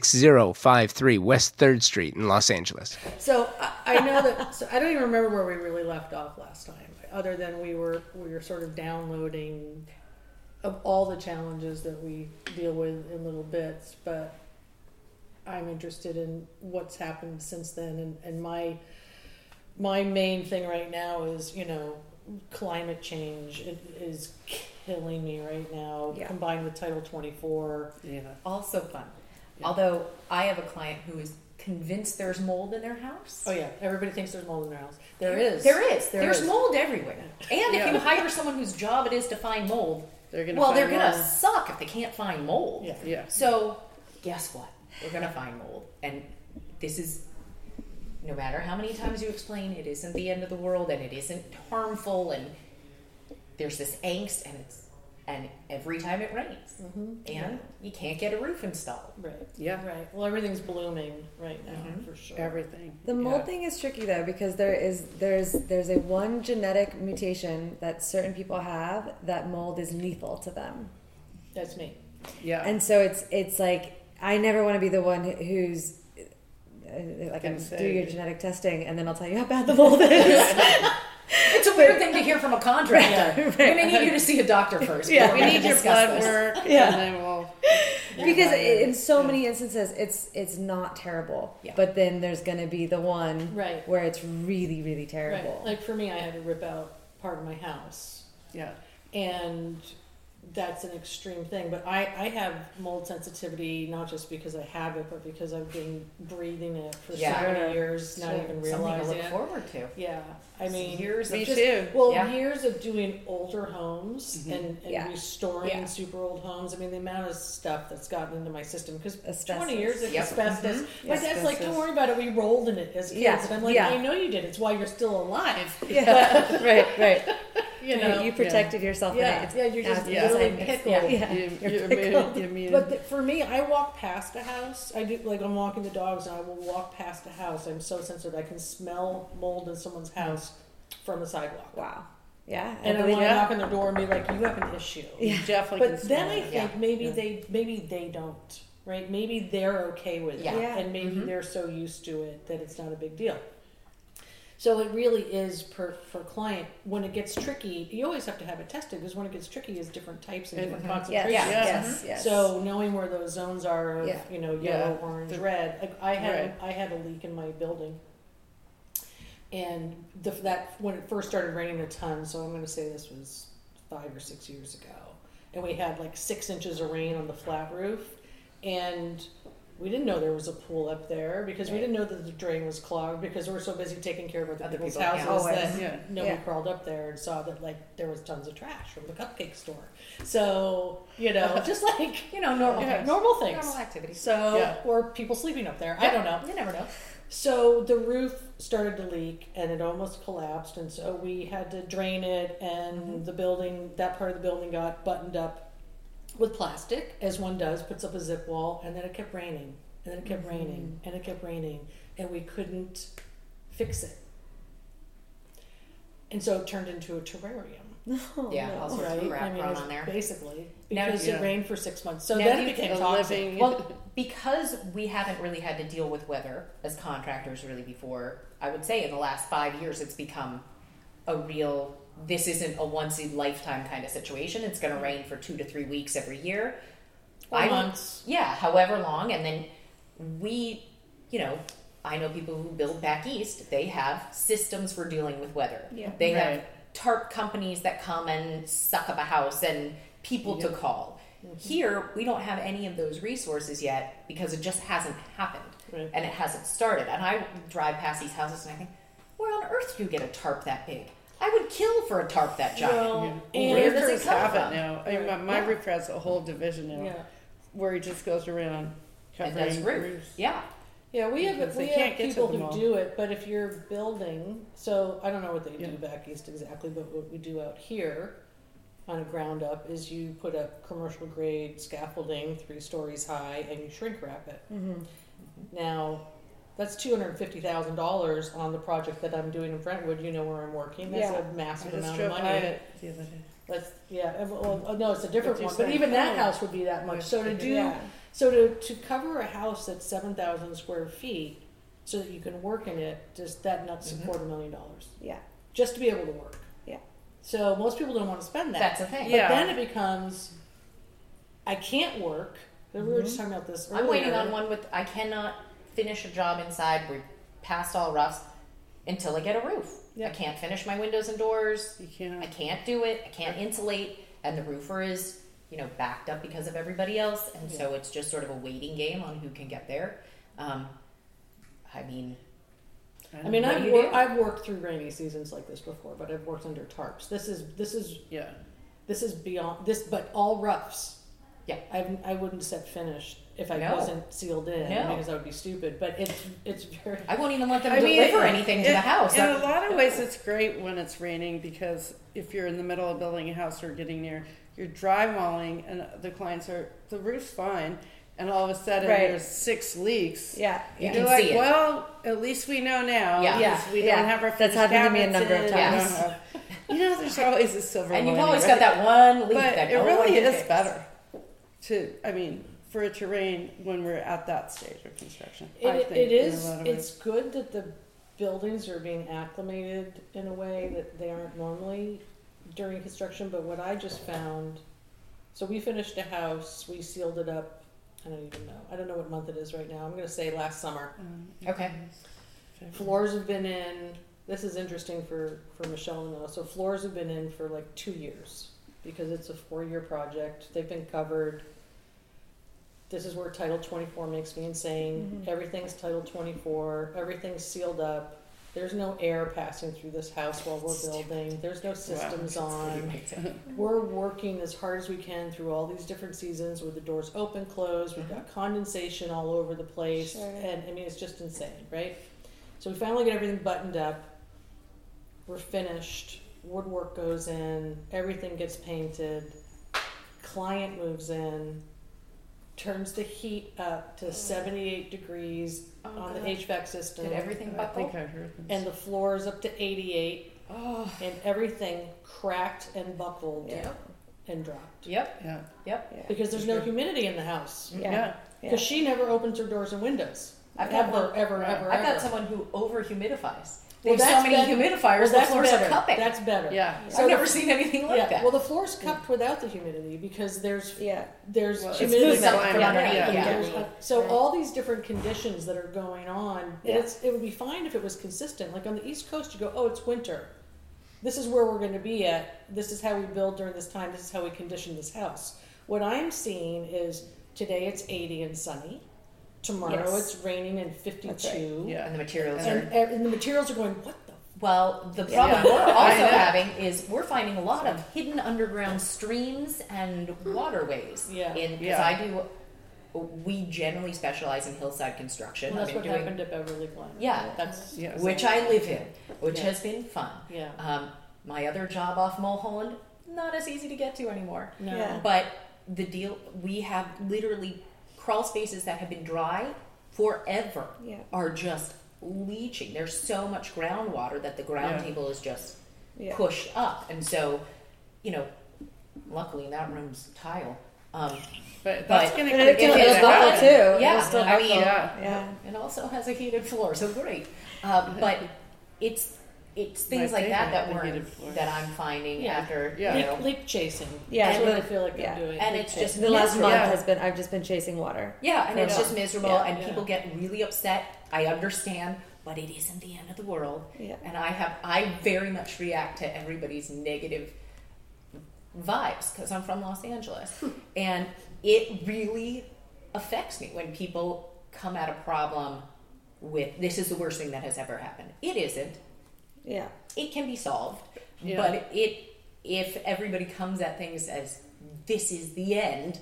6053 West 3rd Street in Los Angeles. So I know that, so I don't even remember where we really left off last time, other than we were sort of downloading of all the challenges that we deal with in little bits, but I'm interested in what's happened since then, and my main thing right now is, climate change. It is killing me right now, combined with Title 24. Yeah. Also fun. Yeah. Although I have a client who is convinced there's mold in their house. Oh yeah, everybody thinks there's mold in their house. There's mold everywhere. And if you hire someone whose job it is to find mold, they're gonna suck if they can't find mold. Yeah. Yeah. So guess what? We're gonna find mold, and this is. No matter how many times you explain, it isn't the end of the world, and it isn't harmful, and there's this angst, and every time it rains, and you can't get a roof installed. Right. Yeah. Right. Well, everything's blooming right now for sure. Everything. The mold thing is tricky though, because there's a one genetic mutation that certain people have that mold is lethal to them. That's me. Yeah. And so it's like I never want to be the one who's do your genetic testing, and then I'll tell you how bad the mold is. It's a weird thing to hear from a contractor. Right. We're going to need you to see a doctor first. Yeah, we need your blood work. Yeah, and then we'll. Because in so many instances, it's not terrible, but then there's going to be the one where it's really, really terrible. Right. Like for me, I had to rip out part of my house. Yeah, and that's an extreme thing, but I have mold sensitivity, not just because I have it, but because I've been breathing it for so many years, not even realizing it. Something to look forward to. Yeah, I mean, years of years of doing older homes and restoring super old homes. I mean, the amount of stuff that's gotten into my system, because 20 years of asbestos. My dad's like, "Don't worry about it. We rolled in it as kids," and I'm like, "I know you did. It's why you're still alive." Yeah, right. You protected yourself. You're just literally pickled. But for me, I walk past a house. I do, like I'm walking the dogs, and I will walk past a house. I'm so sensitive. I can smell mold in someone's house from the sidewalk. Wow. Yeah. And I want to knock on their door and be like, "You have an issue." Yeah, definitely. But then I think maybe they don't. Right? Maybe they're okay with it, and maybe they're so used to it that it's not a big deal. So it really is for client. When it gets tricky, you always have to have it tested, because when it gets tricky, is different types and different concentrations. Yes. So knowing where those zones are of yellow, orange, red. Like I had a leak in my building, and that when it first started raining a ton. So I'm going to say this was 5 or 6 years ago, and we had like 6 inches of rain on the flat roof. and we didn't know there was a pool up there because we didn't know that the drain was clogged because we were so busy taking care of other people's houses that nobody crawled up there and saw that like there was tons of trash from the cupcake store. So, just like, normal things. Normal things. Normal activities. So, or people sleeping up there. I don't know. You never know. So the roof started to leak and it almost collapsed, and so we had to drain it, and the building, that part of the building got buttoned up with plastic, as one does, puts up a zip wall, and then it kept raining, and then it kept raining, and it kept raining, and we couldn't fix it. And so it turned into a terrarium. All sorts of crap thrown on there. Basically, because it rained for 6 months. So now then it became toxic. Well, because we haven't really had to deal with weather as contractors really before, I would say in the last 5 years it's become a real, this isn't a once in a lifetime kind of situation. It's going to rain for 2 to 3 weeks every year. Months. Yeah, however long. And then we, I know people who build back east, they have systems for dealing with weather. Yeah. They have tarp companies that come and suck up a house and people to call. Here, we don't have any of those resources yet because it just hasn't happened and it hasn't started. And I drive past these houses and I think, where on earth do you get a tarp that big? I would kill for a tarp that giant. Where does it come from? Now. I mean, my roof has a whole division now where he just goes around covering roofs. Yeah. Yeah, we have people who do it, but if you're building, so I don't know what they do back east exactly, but what we do out here on a ground up is you put up commercial grade scaffolding 3 stories high and you shrink wrap it. Now, that's $250,000 on the project that I'm doing in Brentwood. You know where I'm working. That's a massive amount of money. No, it's a different one. But even that house would be that much. So to cover a house that's 7,000 square feet, so that you can work in it, does that not support $1 million? Yeah. Just to be able to work. Yeah. So most people don't want to spend that. That's the thing. But then it becomes, I can't work. We were just talking about this earlier. I'm waiting on one with, I cannot finish a job inside. We're past all roughs until I get a roof. I can't finish my windows and doors. I can't do it. I can't insulate. And the roofer is, backed up because of everybody else. And so it's just sort of a waiting game on who can get there. I've worked through rainy seasons like this before, but I've worked under tarps. This is beyond this, but all roughs. Yeah, I wouldn't set finished if I wasn't sealed in because that would be stupid. But it's very. I won't even let them deliver anything to the house. In a lot of ways, it's great when it's raining because if you're in the middle of building a house or getting near, you're drywalling and the roof's fine. And all of a sudden, there's 6 leaks. Yeah, you can see it. Well, at least we know now. We don't have our That's happened to me a number of times. There's always a silver lining. And you've always got that one leak. But that it really is better for it to rain when we're at that stage of construction. It is. It's good that the buildings are being acclimated in a way that they aren't normally during construction. But what I just found, so we finished a house, we sealed it up. I don't even know. I don't know what month it is right now. I'm going to say last summer. Okay. Floors have been in. This is interesting for Michelle to know. So floors have been in for like 2 years because it's a 4-year project. They've been covered. This is where Title 24 makes me insane. Everything's Title 24. Everything's sealed up. There's no air passing through this house while we're building. There's no systems on. We're working as hard as we can through all these different seasons with the doors open, closed. We've got condensation all over the place. And it's just insane, right? So we finally get everything buttoned up. We're finished. Woodwork goes in. Everything gets painted. Client moves in. Turns the heat up to 78 degrees on the HVAC system. Did everything buckle? I think I heard this. And the floor is up to 88. And everything cracked and buckled and dropped. Yep. Because there's no humidity in the house. Yeah. Because she never opens her doors and windows. I've got Ever. someone who over humidifies. There's so many humidifiers, the floors are cupping. That's better. Yeah. So I've never seen anything like that. Well, the floor's cupped without the humidity because there's humidity it's from underneath. So all these different conditions that are going on, it would be fine if it was consistent. Like on the East Coast, you go, oh, it's winter. This is where we're going to be at. This is how we build during this time. This is how we condition this house. What I'm seeing is today it's 80 and sunny. Tomorrow Yes. it's raining and 52. That's right. Yeah. And the materials And the materials are going, what the? Well, the problem we're also having is we're finding a lot of hidden underground streams and waterways. Yeah. Because we generally specialize in hillside construction. Well, that's what happened at Beverly Glen. Yeah. That's which I live in, which has been fun. Yeah. My other job off Mulholland, not as easy to get to anymore. No. Yeah. But the deal, we have literally crawl spaces that have been dry forever are just leaching. There's so much groundwater that the ground table is just pushed up, and so luckily that room's tile. But that's going to it's buckle too. Yeah, It'll still I mean, buckle. it also has a heated floor, so great. But it's things like that I'm finding after leak chasing. Yeah, that's what I feel like I'm doing. And it's just the last month has been I've just been chasing water. Yeah, and it's just miserable, and people get really upset. I understand, but it isn't the end of the world. Yeah. And I very much react to everybody's negative vibes because I'm from Los Angeles, and it really affects me when people come at a problem with this is the worst thing that has ever happened. It isn't. Yeah. It can be solved, but if everybody comes at things as this is the end,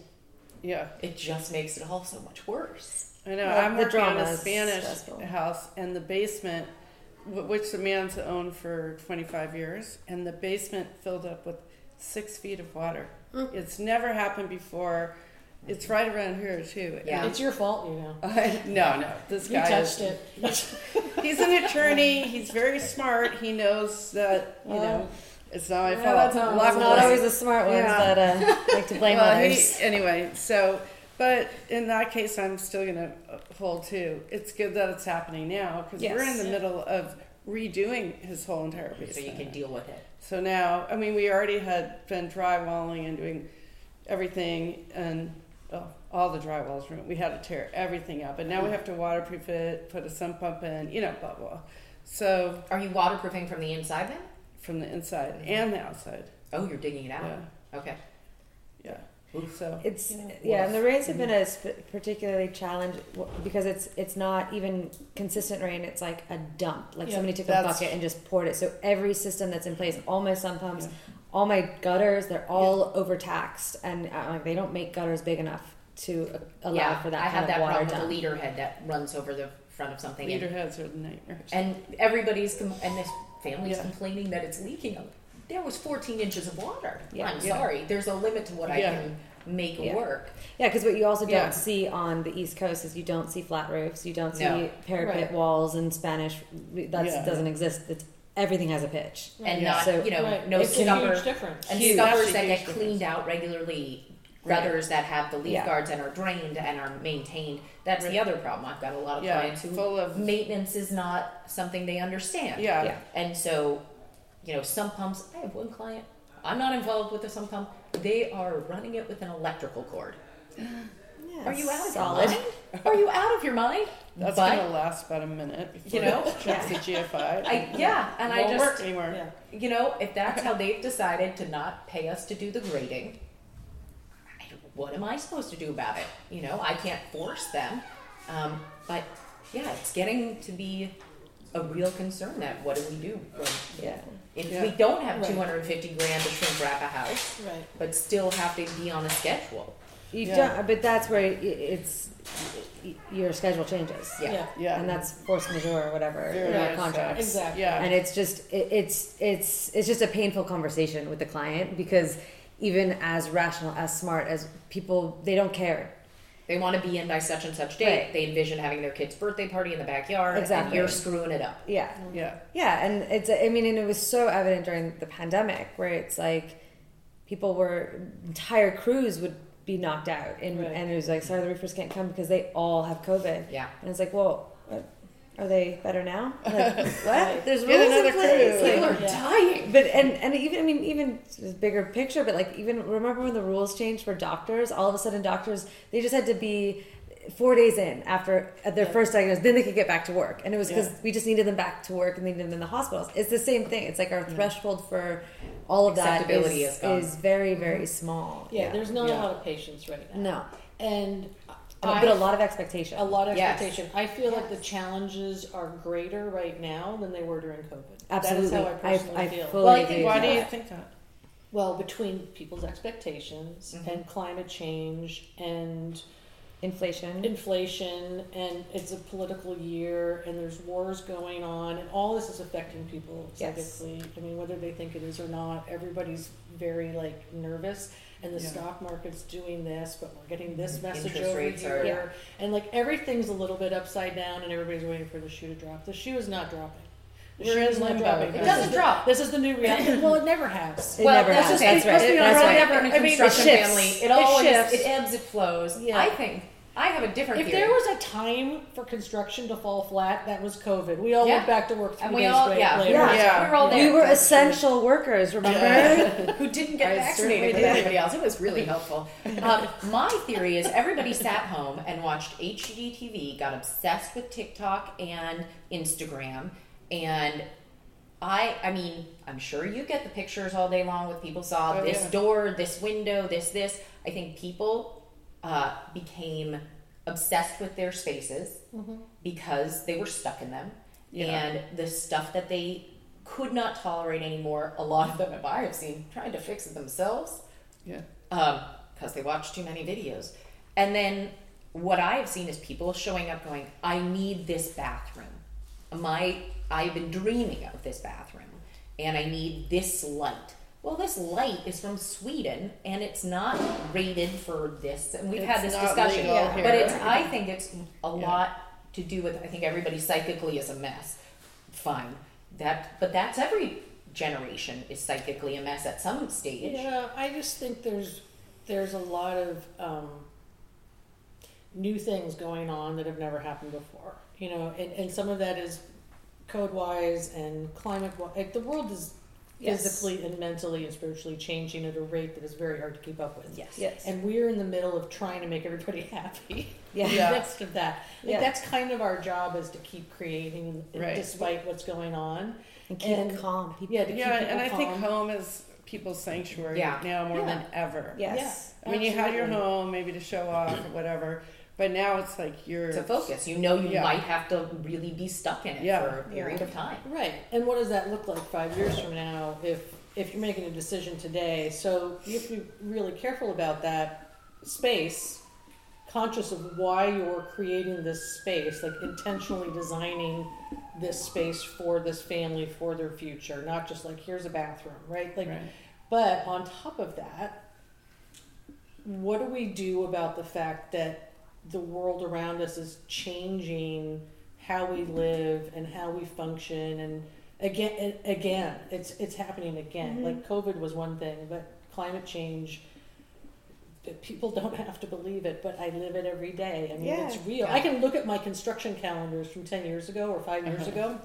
it just makes it all so much worse. I know. I'm working on a Spanish house, and the basement, which the man's owned for 25 years, and the basement filled up with 6 feet of water. It's never happened before. It's right around here too. Yeah. It's your fault, No. This guy touched it. He's an attorney. He's very smart. He knows that it's not my fault. It's not always the smart ones that like to blame others. Anyway, but in that case, I'm still going to hold to. It's good that it's happening now because we're in the middle of redoing his whole entire basement. So you can deal with it. So now, I mean, we already had been drywalling and doing everything and all the drywall's ruined. We had to tear everything out, but now we have to waterproof it, put a sump pump in, blah, blah. So. Are you waterproofing from the inside then? From the inside and the outside. Oh, you're digging it out? Yeah. Okay. Yeah. So it's and the rains have been particularly challenged because it's not even consistent rain. It's like a dump. Like somebody took a bucket and just poured it. So every system that's in place, all my sump pumps, all my gutters, they're all overtaxed, and they don't make gutters big enough to allow for that. I have that water problem dump. with the leader head that runs over the front of something. Leader heads are the nightmares. And everybody's and this family's complaining that it's leaking. There was 14 inches of water. I'm sorry. There's a limit to what I can make work. Yeah, because what you also don't see on the East Coast is you don't see flat roofs. You don't see parapet walls in Spanish. That doesn't exist. Everything has a pitch. And not, no scuppers. And scuppers that get cleaned out regularly. Gutters that have the leaf guards and are drained and are maintained. That's the other problem. I've got a lot of clients who maintenance is not something they understand. Yeah. And so, sump pumps. I have one client. I'm not involved with the sump pump. They are running it with an electrical cord. Are you out of your mind? Are you out of your mind? That's going to last about a minute before it checks the GFI. And I won't just work anymore. If that's how they've decided to not pay us to do the grading, what am I supposed to do about it? I can't force them. But it's getting to be a real concern that what do we do? If we don't have 250 grand to shrink wrap a house, but still have to be on a schedule. You don't, but that's where it's your schedule changes. Yeah. And that's force majeure or whatever in our contracts. Exactly. Yeah. And it's just it's just a painful conversation with the client because even as rational, as smart as people, they don't care. They want to be in by such and such date. Right. They envision having their kid's birthday party in the backyard. Exactly. And you're screwing it up. Yeah. And and it was so evident during the pandemic where it's like entire crews would be knocked out and it was like, sorry, the roofers can't come because they all have COVID. Yeah. And it's like, well, are they better now? Like, what? There's Get rules another in place. crew. People are dying. But and even just bigger picture, but like even remember when the rules changed for doctors? All of a sudden, doctors they just had to be 4 days in after their first diagnosis, then they could get back to work, and it was because we just needed them back to work and needed them in the hospitals. It's the same thing. It's like our threshold for all of that is very, very small. There's not a lot of patience right now. No. And but a lot of expectation. A lot of Yes. expectation. I feel like the challenges are greater right now than they were during COVID. Absolutely. That is how I personally feel. fully Well, I agree think- with Why do that. you think that? Well, between people's expectations and climate change and inflation, and it's a political year, and there's wars going on, and all this is affecting people Yes. psychically. I mean, whether they think it is or not, everybody's very nervous, and the stock market's doing this, but we're getting this message Interest over rates here, are- and everything's a little bit upside down, and everybody's waiting for the shoe to drop. The shoe is not dropping. The We're shoe in is not limbo. dropping. It This doesn't is the- drop. This is the new reality. Well, it never has. It never let's has. just That's be- right. let's be That's honest, right. never in a I mean, it construction shifts. family. It It always shifts. it ebbs, it flows. Yeah. I think I have a different If theory. there was a time for construction to fall flat, that was COVID. We all Yeah. went back to work 3 And we days all- later. yeah. later. Yeah. We're all there. We were That's true. essential workers, remember? who didn't get I vaccinated certainly with did. anybody else. It was really helpful. My theory is everybody sat home and watched HGTV, got obsessed with TikTok and Instagram, and I mean, I'm sure you get the pictures all day long with people saw this door, this window, this. I think people became obsessed with their spaces because they were stuck in them. Yeah. And the stuff that they could not tolerate anymore, a lot of them, if I have seen, trying to fix it themselves Yeah. because they watch too many videos. And then what I have seen is people showing up going, I need this bathroom. I've been dreaming of this bathroom and I need this light. Well, this light is from Sweden and it's not rated for this. And we've had It's this not discussion. legal here. But I think it's a lot to do with, I think everybody psychically is a mess. Fine. But that's every generation is psychically a mess at some stage. Yeah, I just think there's a lot of new things going on that have never happened before. And some of that is code-wise and climate-wise. The world is physically and mentally and spiritually changing at a rate that is very hard to keep up with. Yes. And we're in the middle of trying to make everybody happy. Yeah. In the midst of that. Yeah. That's kind of our job, is to keep creating Right. despite what's going on. And keep it calm. To keep Yeah, people and I think calm. home is people's sanctuary Yeah. now more Yeah. than ever. Yes. I mean, you had your Absolutely. home maybe to show off or whatever, but now it's like you're To focus. You know you Yeah. might have to really be stuck in it Yeah. for a period of time. Right. And what does that look like 5 years from now if you're making a decision today? So you have to be really careful about that space, conscious of why you're creating this space, like intentionally designing this space for this family, for their future, not just like, here's a bathroom, right? Like, Right. But on top of that, what do we do about the fact that the world around us is changing how we live and how we function? And again, it's happening again. Like COVID was one thing, but climate change, people don't have to believe it, but I live it every day. I mean, Yeah. it's real. I can look at my construction calendars from 10 years ago or 5 years ago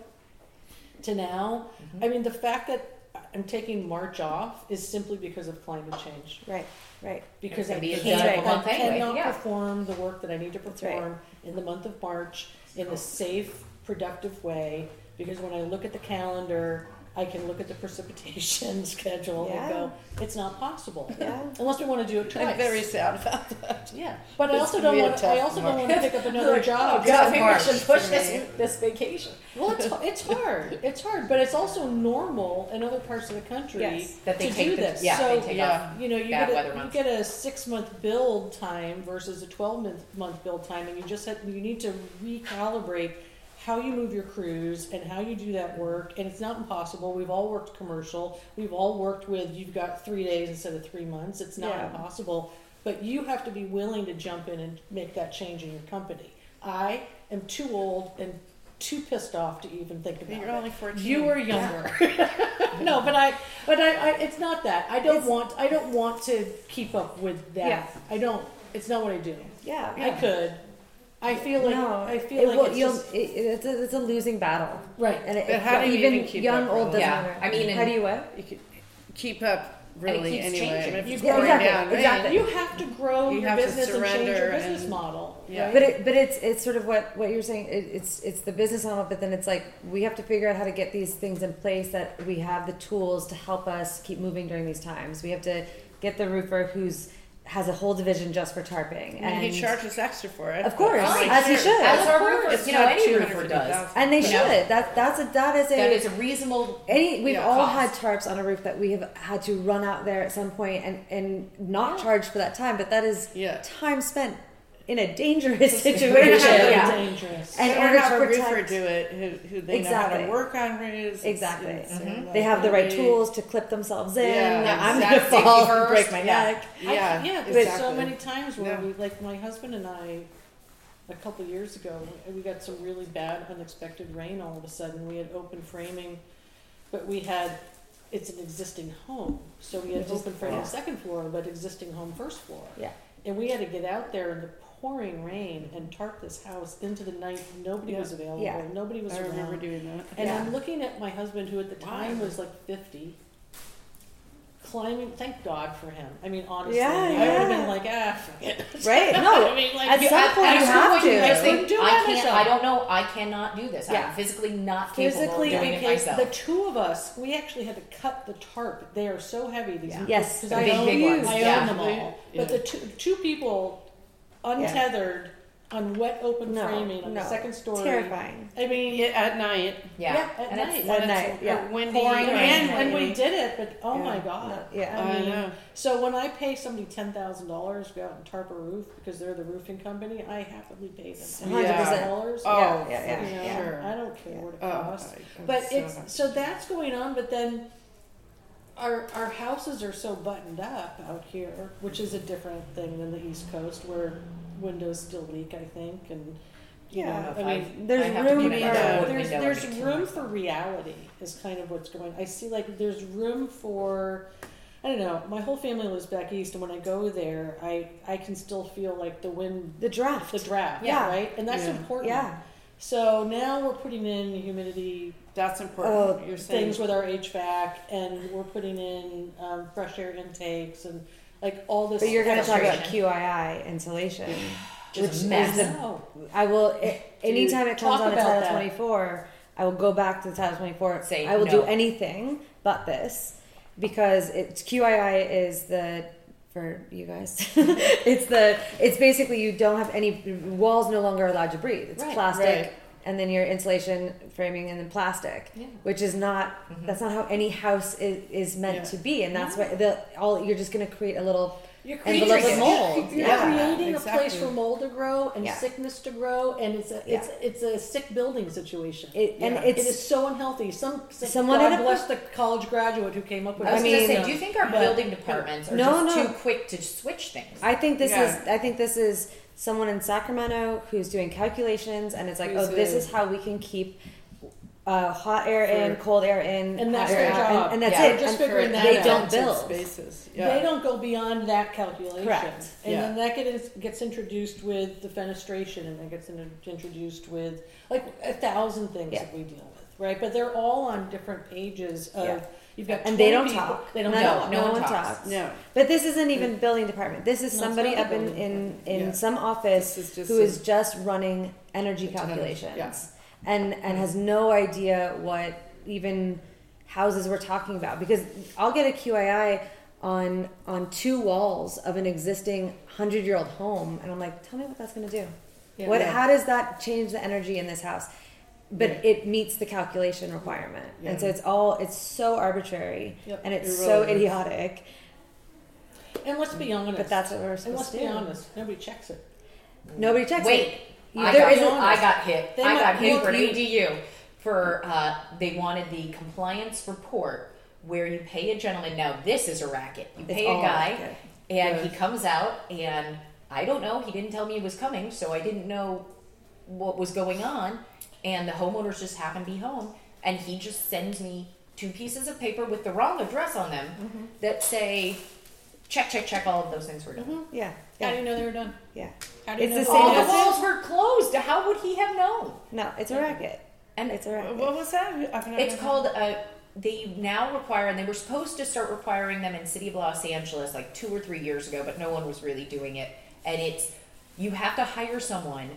to now. I mean, the fact that I'm taking March off is simply because of climate change. Right. Because It's I gonna be a can't, difficult I month anyway, cannot yeah. perform the work that I need to right. perform in the month of March in a safe, productive way. Because when I look at the calendar, I can look at the precipitation schedule Yeah. and go, it's not possible. Yeah. Unless we want to do it twice. I'm very sad about that. Yeah, but I It's also gonna don't be a want. I tough also don't month. want to pick up another job. God, maybe we March should push for this me. this vacation. Well, it's hard. It's hard, but it's also normal in other parts of the country Yes, that they to take do the- this. yeah, so they take off you know, bad weather you months. get a 6-month build time versus a 12-month build time, and you need to recalibrate how you move your crews and how you do that work. And it's not impossible. We've all worked commercial. We've all worked with, you've got 3 days instead of 3 months. It's not Yeah. impossible, but you have to be willing to jump in and make that change in your company. I am too old and too pissed off to even think about You're it. only 14. You were younger. No, but I, it's not that. I don't want to keep up with that. Yeah. I don't. It's not what I do. Yeah. I could. I feel like No, I feel like it's a losing battle, right. and But how do you even keep young up, old really? doesn't Yeah, matter. I mean, how do you what? You could keep up And it really keeps anyway. changing. I mean, if it's Yeah, going exactly, down, exactly. You have to grow You your have to business and change your surrender business and- model. Yeah. Right? But it's sort of what you're saying. It's the business model, but then it's like we have to figure out how to get these things in place that we have the tools to help us keep moving during these times. We have to get the roofer who's has a whole division just for tarping. And he charges extra for it. Of course, Like, as he should. As our course. roofer, It's you know, not any roofer does. $250,000. And they You should. know? That is a reasonable. we've Yeah, all cost. had tarps on a roof that we have had to run out there at some point and not charge for that time, but that is time spent in a dangerous situation. Yeah. Dangerous. And They in don't order have to a protect, roofer do it who they know how Exactly. to work on roofs. Exactly. Like, they have the right tools to clip themselves in. Yeah, I'm exactly. gonna fall Safety and break first. my Yeah. neck. Yeah, Yeah, exactly. there's so many times where Yeah. we, like my husband and I, a couple years ago, we got some really bad unexpected rain all of a sudden. We had open framing, but it's an existing home. So we had open framing second floor, but existing home first floor. Yeah. And we had to get out there in the pouring rain and tarp this house into the night. Nobody was available. Yeah. Nobody was I around. remember doing that. And Yeah. I'm looking at my husband, who at the time was like 50, climbing. Thank God for him. I mean, honestly, Yeah, I would yeah. have been like, forget it. Right? No. I mean, like, At some point you have to. You just couldn't think, do it I can't. myself. I don't know. I cannot do this. Yeah. I'm physically not capable physically, of doing it because myself. the two of us, we actually had to cut the tarp. They are so heavy. These Yes, because the I big, own, big ones. I Yeah. own them all. Yeah. But the two people untethered on wet open No, framing on no. the second story. Terrifying. I mean, Yeah, at night. yeah. at And night. it's, At night, yeah. Windy. Pouring rain. And we did it, but oh my God. No, yeah. I know. So when I pay somebody $10,000 to go out and tarp a roof because they're the roofing company, I happily pay them 100%. $10,000. Oh, Yeah, yeah, You know, yeah. sure. I don't care what it Oh, costs. I'm But so it's happy. so that's going on. But then our houses are so buttoned up out here, which is a different thing than the East Coast, where windows still leak. I think, and you know, I mean, There's I have to room put in for- a wood there's window there's every 2 room months. for reality is kind of what's going. I see like there's room for. I don't know. My whole family lives back east, and when I go there, I can still feel like the wind, The draft. yeah, right, and that's Yeah. important. Yeah. So now we're putting in humidity That's important. Oh, You're saying things with our HVAC, and we're putting in fresh air intakes and like all this. But you're going to talk about Frustration. QII insulation, Which which is is a mess. the. Oh. I will. Anytime it comes talk on a about Title that. 24, I will go back to the Title 24. Say I will no. do anything but this because it's QII is the. For you guys, it's basically you don't have any walls no longer allowed to breathe. It's Right, plastic, right. and then your insulation framing, and then plastic, which is not that's not how any house is meant Yeah. to be, and that's why you're just going to create a little You're envelope creating, of mold. you're Yeah. creating a place exactly. for mold to grow and Yeah. sickness to grow, and it's a sick building situation. And Yeah. It it's is so unhealthy. Someone God had a- bless the college graduate who came up with. I was this. going to say, mean, do you think our but- building departments are No, just no. too quick to switch things? I think this Yeah. is someone in Sacramento who's doing calculations, and it's like, Who's oh, this a- is how we can keep hot air in, cold air in, And that's hot air their out, job. and that's Yeah. it. Just And figuring that they out. don't Intensive build. spaces. They Yeah. don't go beyond that calculation. Correct. And Yeah. then that gets introduced with the fenestration, and that gets introduced with like 1,000 things Yeah. that we deal with, right? But they're all on different pages of. Yeah. You've got And they 20 don't people. talk. They don't No, talk. no one talks. talks. No. But this isn't even building department. This is No, it's somebody not the up in building Yeah. some office This is just who is a- just running energy It's energy, calculations yeah. and has no idea what even houses we're talking about, because I'll get a QII on 2 walls of an existing 100-year-old home, and I'm like, tell me what that's going to do. Yeah. How does that change the energy in this house? But Right. it meets the calculation requirement, Yeah. and so it's so arbitrary, Yep. and it's It so really is. idiotic. And let's be honest. But that's what we're And supposed let's to be do. honest. Nobody checks it. Nobody checks Wait, it. I There got, isn't- I got hit. They I might- got hit well, for an you- ADU for they wanted the compliance report where you pay a gentleman. Now this is a racket. You It's pay all a guy, racket. and Yeah. he comes out, and I don't know. He didn't tell me he was coming, so I didn't know what was going on. And the homeowners just happened to be home, and he just sends me 2 pieces of paper with the wrong address on them that say, check, all of those things were done. Yeah, How yeah, do you know they were done? yeah. How do you It's know the All same the as walls were closed. How would he have known? no. It's a racket. And It's a racket. What was that? it's called they now require, and they were supposed to start requiring them in City of Los Angeles like 2 or 3 years ago, but no one was really doing it. And it's, you have to hire someone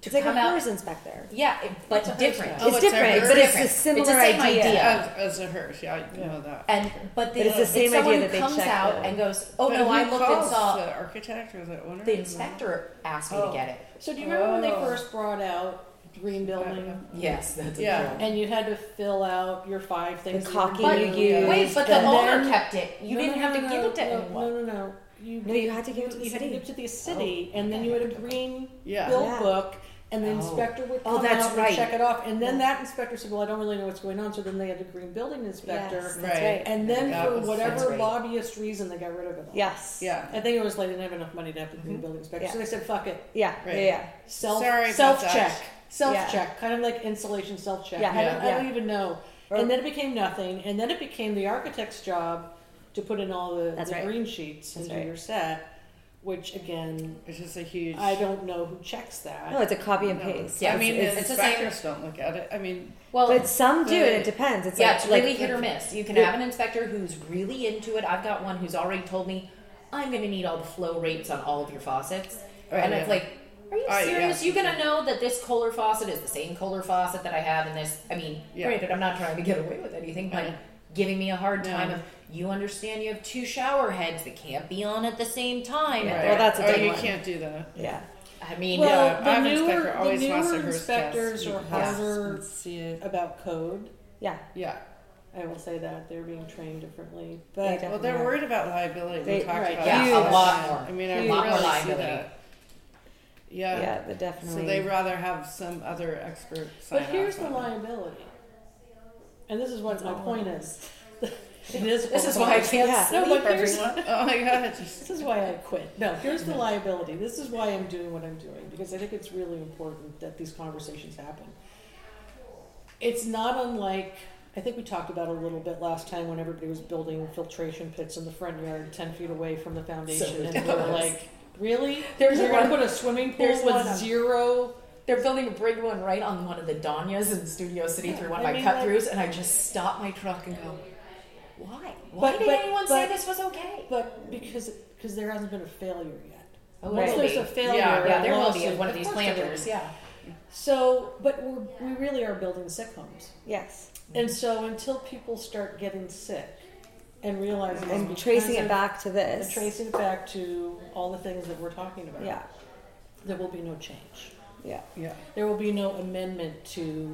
It's like a come out. HERS inspector. Yeah, but different. Oh, It's it's a different, HERS. but it's different. a similar It's the same idea. As a HERS, yeah, I know that. But it's the same it's someone idea who that they comes check out the- and goes, oh But no, who I looked and calls? saw The architect or the owner? the inspector asked me to get it. So do you remember when they Oh. first brought out green building? Yes, that's Yeah. true. And you had to fill out your 5 things. The that you caulking were you doing. used. Wait, but the And owner then- kept it. You didn't have to give it to anyone. No. No, you had to give it to the You had to city. give it to the city, and then you had a green Yeah. bill Yeah. book, and the Oh. inspector would Oh, come that's out right. and check it off. And then Yeah. that inspector said, "Well, I don't really know what's going on." So then they had the green building inspector, Yes, that's Right. right. and then That for was- that's whatever right. lobbyist reason, they got rid of it all. Yes. Yeah. I think it was like they didn't have enough money to have the green building inspector, Yeah. so they said, "Fuck it, Yeah. Right. Yeah. self Sorry about self that. check, self Yeah. check, kind of like insulation self check." Yeah. I don't Yeah. even know. Or- And then it became nothing, and then it became the architect's job to put in all the, That's the right. green sheets That's into right. your set, which again, It's just a huge. I don't know who checks that. No, it's a copy and No. paste. Yeah, I mean, it's, it's the the same- inspectors don't look at it. I mean, Well, but some do, but- and it depends. It's yeah, like, it's really like, hit or miss. You can the- have an inspector who's really into it. I've got one who's already told me, I'm going to need all the flow rates on all of your faucets. Right, And it's yeah. like, are you Yeah. serious? You're going to know that this Kohler faucet is the same Kohler faucet that I have in this. I mean, Yeah. granted, I'm not trying to get away with anything, but Yeah. giving me a hard No. time of, you understand you have 2 shower heads that can't be on at the same time. Yeah. And Well, that's a oh, big you one. can't do that. Yeah. I mean, Well, Yeah, I have an inspector the always wants newer a HERS inspectors test. are Yes. harder See it. about code. Yeah. Yeah. I will say that they're being trained differently, They but definitely Well, they're are. worried about liability. They- we talked right. about Yeah, it. a lot more. I mean, I Huge. A lot more really see liability. that. Yeah. Yeah, they definitely. So they rather have some other expert sign but here's off the on it. liability, and this is what my point is. It is. this is why I can't Yeah. sleep, No, but here's- everyone. Oh my god. This is why I quit. No, here's the liability. This is why I'm doing what I'm doing, because I think it's really important that these conversations happen. It's not unlike, I think we talked about it a little bit last time when everybody was building filtration pits in the front yard 10 feet away from the foundation. And we were like, really? There's You're going to one- put a swimming pool there's with one- zero? They're building a big one right on one of the Danyas in Studio City through one of I my mean, cut like- throughs, and I just stop my truck and go, why? Why But- did but- anyone say but- this was okay? But because there hasn't been a failure yet. Oh, Once will there's be. a failure, Yeah, there will be lawsuit, one of these course there will planters. be. Yeah. So, but we really are building sick homes. Yes. And so until people start getting sick and realizing it's And because tracing it of- back to and this. tracing it back to all the things that we're talking about, Yeah. there will be no change. Yeah. Yeah. There will be no amendment to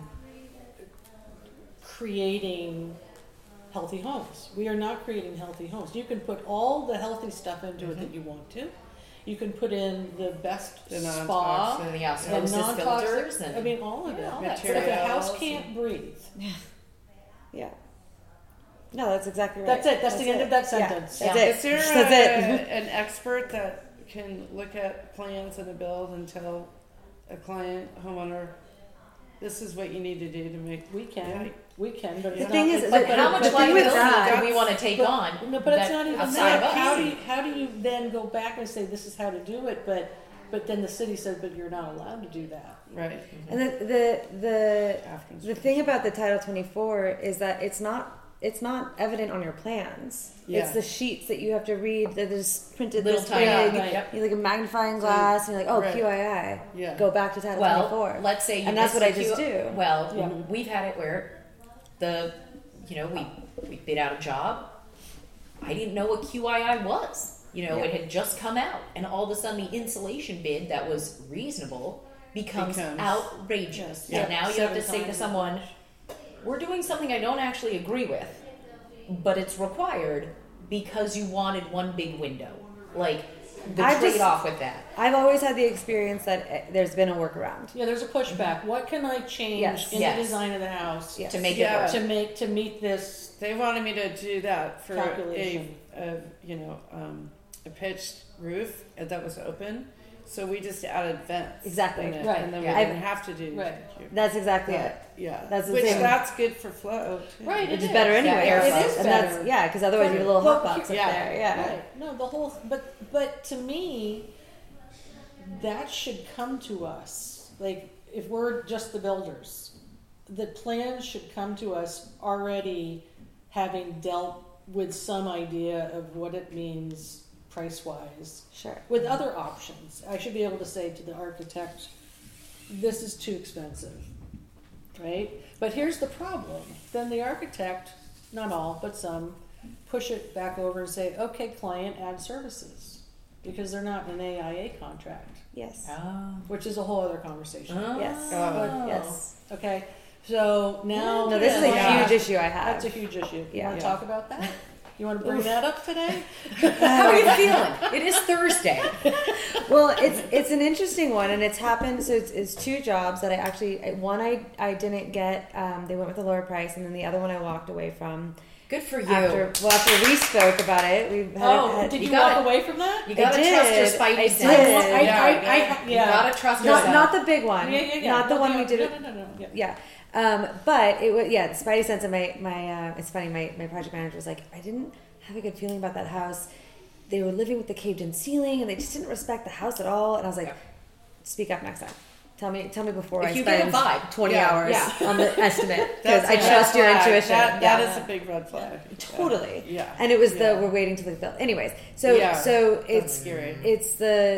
creating healthy homes. We are not creating healthy homes. You can put all the healthy stuff into it that you want to. You can put in the best The spa, non-toxic. And the and osmosis non-toxic. filters and I mean, all of it. all that But if a house Materials. can't breathe, Yeah. No, that's exactly right. that's it. That's the end of that Yeah. sentence. That's Yeah. it. Is there That's it. an expert that can look at plans in a build and tell a client, homeowner, this is what you need to do to make We can, Yeah. but The it's thing not, is, But the- how much the thing with liability that- do we want to take but- on? No, but it's that not even outside that. of us? How do you then go back and say this is how to do it? But then the city says, but you're not allowed to do that. right And the after the thing about the Title 24 is that it's not evident on your plans. Yeah. It's the sheets that you have to read that is printed Little this tiny, big. yep. You like a magnifying glass, and you're like, oh, Right. QII. Yeah. Go back to Title Well, 24. let's say you And that's missed what I a just Q- do. Well, Yeah. we've had it where we bid out a job. I didn't know what QII was. It had just come out, and all of a sudden the insulation bid that was reasonable becomes outrageous. Yeah. And now you have to 7 say to times. someone, we're doing something I don't actually agree with, but it's required because you wanted one big window. Like, the I just- trade-off with that. I've always had the experience that there's been a workaround. Yeah, there's a pushback. What can I change Yes. in Yes. the design of the house Yes. To make Yeah. it work. to meet this? they wanted me to do that for Calculation. a pitched roof that was open, so we just added vents Exactly. in it, Right. and then Yeah. we didn't have to do Right. That's exactly it. yeah That's the which same. that's good for flow too. Right, Which it is better is. anyway. Yeah, it also. is And better. that's, yeah, because otherwise you have a little Well, hot box up yeah. there. Yeah. Right. No, the whole. But to me, that should come to us. Like, if we're just the builders, the plans should come to us already having dealt with some idea of what it means price wise Sure. with other options. I should be able to say to the architect, this is too expensive, right? But here's the problem. Then the architect, not all, but some, push it back over and say, okay, client, add services. Because they're not in an AIA contract. Yes. Which is a whole other conversation. Yes. Yes. Okay. So now... No, this is a huge issue I have. That's a huge issue. You want to talk about that? You want to bring Oof. that up today? How are you feeling? It is Thursday. Well, it's an interesting one, and it's happened. So it's two jobs that I actually one I didn't get. They went with a lower price, and then the other one I walked away from. Good for you. After we spoke about it, did you walk away from that? You gotta trust your spidey sense. You gotta trust yourself. Not the big one. Yeah. Not the one we did. No. Yeah. But it was the spidey sense of my it's funny, my project manager was like, I didn't have a good feeling about that house. They were living with the caved in ceiling and they just didn't respect the house at all. And I was like, speak up next time. Tell me before I spend 20 hours on the estimate, because I trust your intuition. That is a big red flag. Totally. Yeah. And it was we're waiting till the bill. Anyways, so it's scary. It's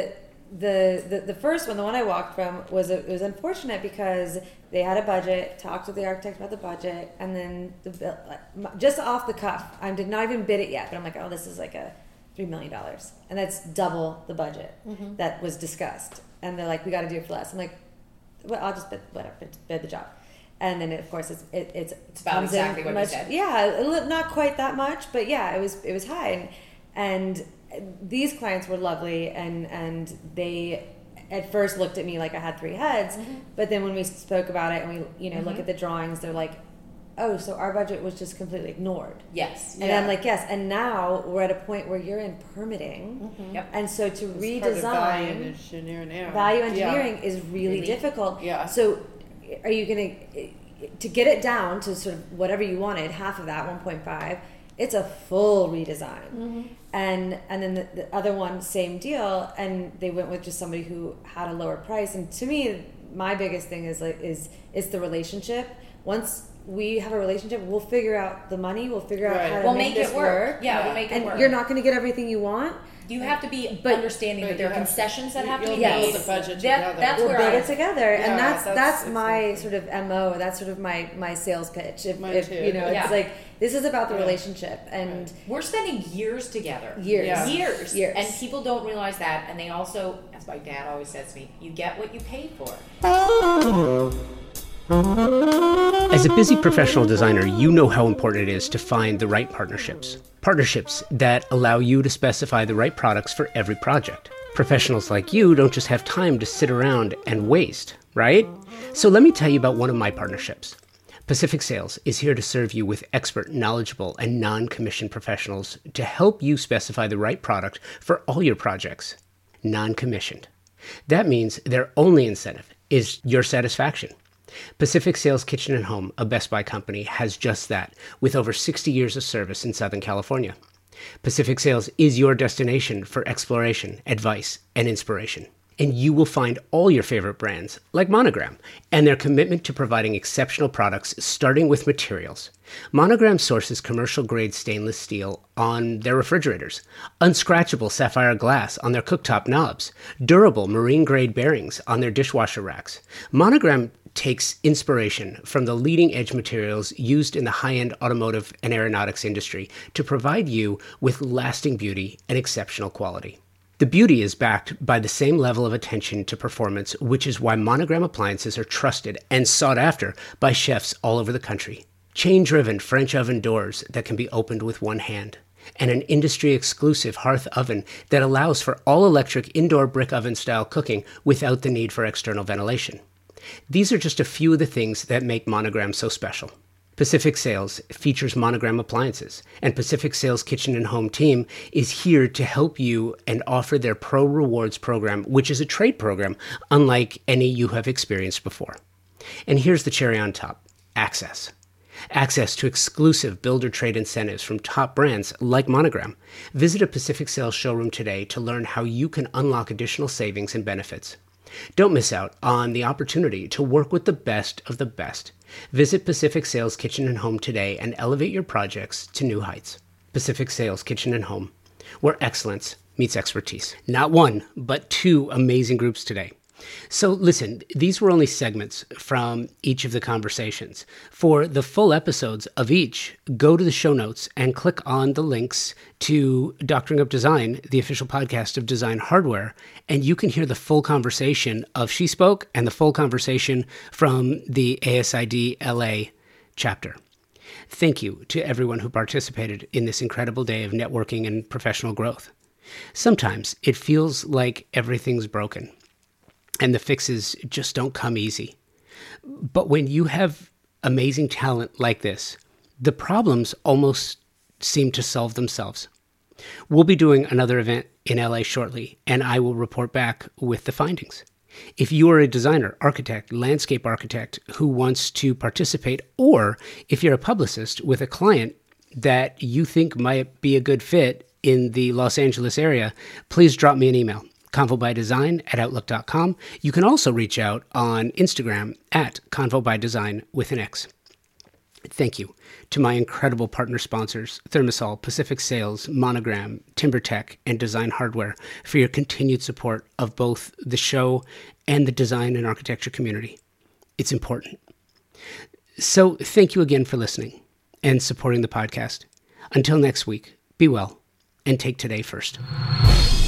the first one, the one I walked from, it was unfortunate because they had a budget, talked with the architect about the budget, and then the bill, just off the cuff, I did not even bid it yet, but I'm like, oh, this is like a $3 million, and that's double the budget that was discussed. And they're like, we got to do it for less. I'm like, well, I'll just bid the job. And then of course it's about exactly what you said. Yeah, not quite that much, but yeah, it was high, and these clients were lovely, and they at first looked at me like I had three heads, but then when we spoke about it and we look at the drawings, they're like, oh, so our budget was just completely ignored. Yes. And I'm like, yes. And now we're at a point where you're in permitting. Yep. And so to redesign, value engineering is really difficult. Yeah. So are you going to get it down to sort of whatever you wanted, half of that, 1.5, it's a full redesign. And then the other one, same deal. And they went with just somebody who had a lower price. And to me, my biggest thing is the relationship. Once we have a relationship, we'll figure out the money, we'll figure out how to make this work. Yeah, we'll make it work. And you're not going to get everything you want. You have to be understanding that there are concessions that have to be made. Build the budget together. That's we'll where build it together, Yeah, and that's my exactly. sort of MO. That's sort of my sales pitch. Mine too. It's like this is about the relationship, and we're spending years together. Years, and people don't realize that. And they also, as my dad always says to me, you get what you pay for. As a busy professional designer, you know how important it is to find the right partnerships. Partnerships that allow you to specify the right products for every project. Professionals like you don't just have time to sit around and waste, right? So let me tell you about one of my partnerships. Pacific Sales is here to serve you with expert, knowledgeable, and non-commissioned professionals to help you specify the right product for all your projects. Non-commissioned. That means their only incentive is your satisfaction. Pacific Sales Kitchen and Home, a Best Buy company, has just that, with over 60 years of service in Southern California. Pacific Sales is your destination for exploration, advice, and inspiration. And you will find all your favorite brands, like Monogram, and their commitment to providing exceptional products, starting with materials. Monogram sources commercial-grade stainless steel on their refrigerators, unscratchable sapphire glass on their cooktop knobs, durable marine-grade bearings on their dishwasher racks. Monogram takes inspiration from the leading-edge materials used in the high-end automotive and aeronautics industry to provide you with lasting beauty and exceptional quality. The beauty is backed by the same level of attention to performance, which is why Monogram appliances are trusted and sought after by chefs all over the country. Chain-driven French oven doors that can be opened with one hand, and an industry-exclusive hearth oven that allows for all-electric indoor brick oven-style cooking without the need for external ventilation. These are just a few of the things that make Monogram so special. Pacific Sales features Monogram appliances, and Pacific Sales Kitchen and Home team is here to help you and offer their Pro Rewards program, which is a trade program unlike any you have experienced before. And here's the cherry on top: access. Access to exclusive builder trade incentives from top brands like Monogram. Visit a Pacific Sales showroom today to learn how you can unlock additional savings and benefits. Don't miss out on the opportunity to work with the best of the best. Visit Pacific Sales Kitchen and Home today and elevate your projects to new heights. Pacific Sales Kitchen and Home, where excellence meets expertise. Not one, but two amazing groups today. So listen, these were only segments from each of the conversations. For the full episodes of each, go to the show notes and click on the links to Doctoring Up Design, the official podcast of Design Hardware, and you can hear the full conversation of She Spoke and the full conversation from the ASID LA chapter. Thank you to everyone who participated in this incredible day of networking and professional growth. Sometimes it feels like everything's broken and the fixes just don't come easy. But when you have amazing talent like this, the problems almost seem to solve themselves. We'll be doing another event in LA shortly, and I will report back with the findings. If you are a designer, architect, landscape architect who wants to participate, or if you're a publicist with a client that you think might be a good fit in the Los Angeles area, please drop me an email. convobydesign@outlook.com. You can also reach out on Instagram at convobydesign with an X. Thank you to my incredible partner sponsors, Thermosol, Pacific Sales, Monogram, TimberTech, and Design Hardware for your continued support of both the show and the design and architecture community. It's important. So thank you again for listening and supporting the podcast. Until next week, be well and take today first.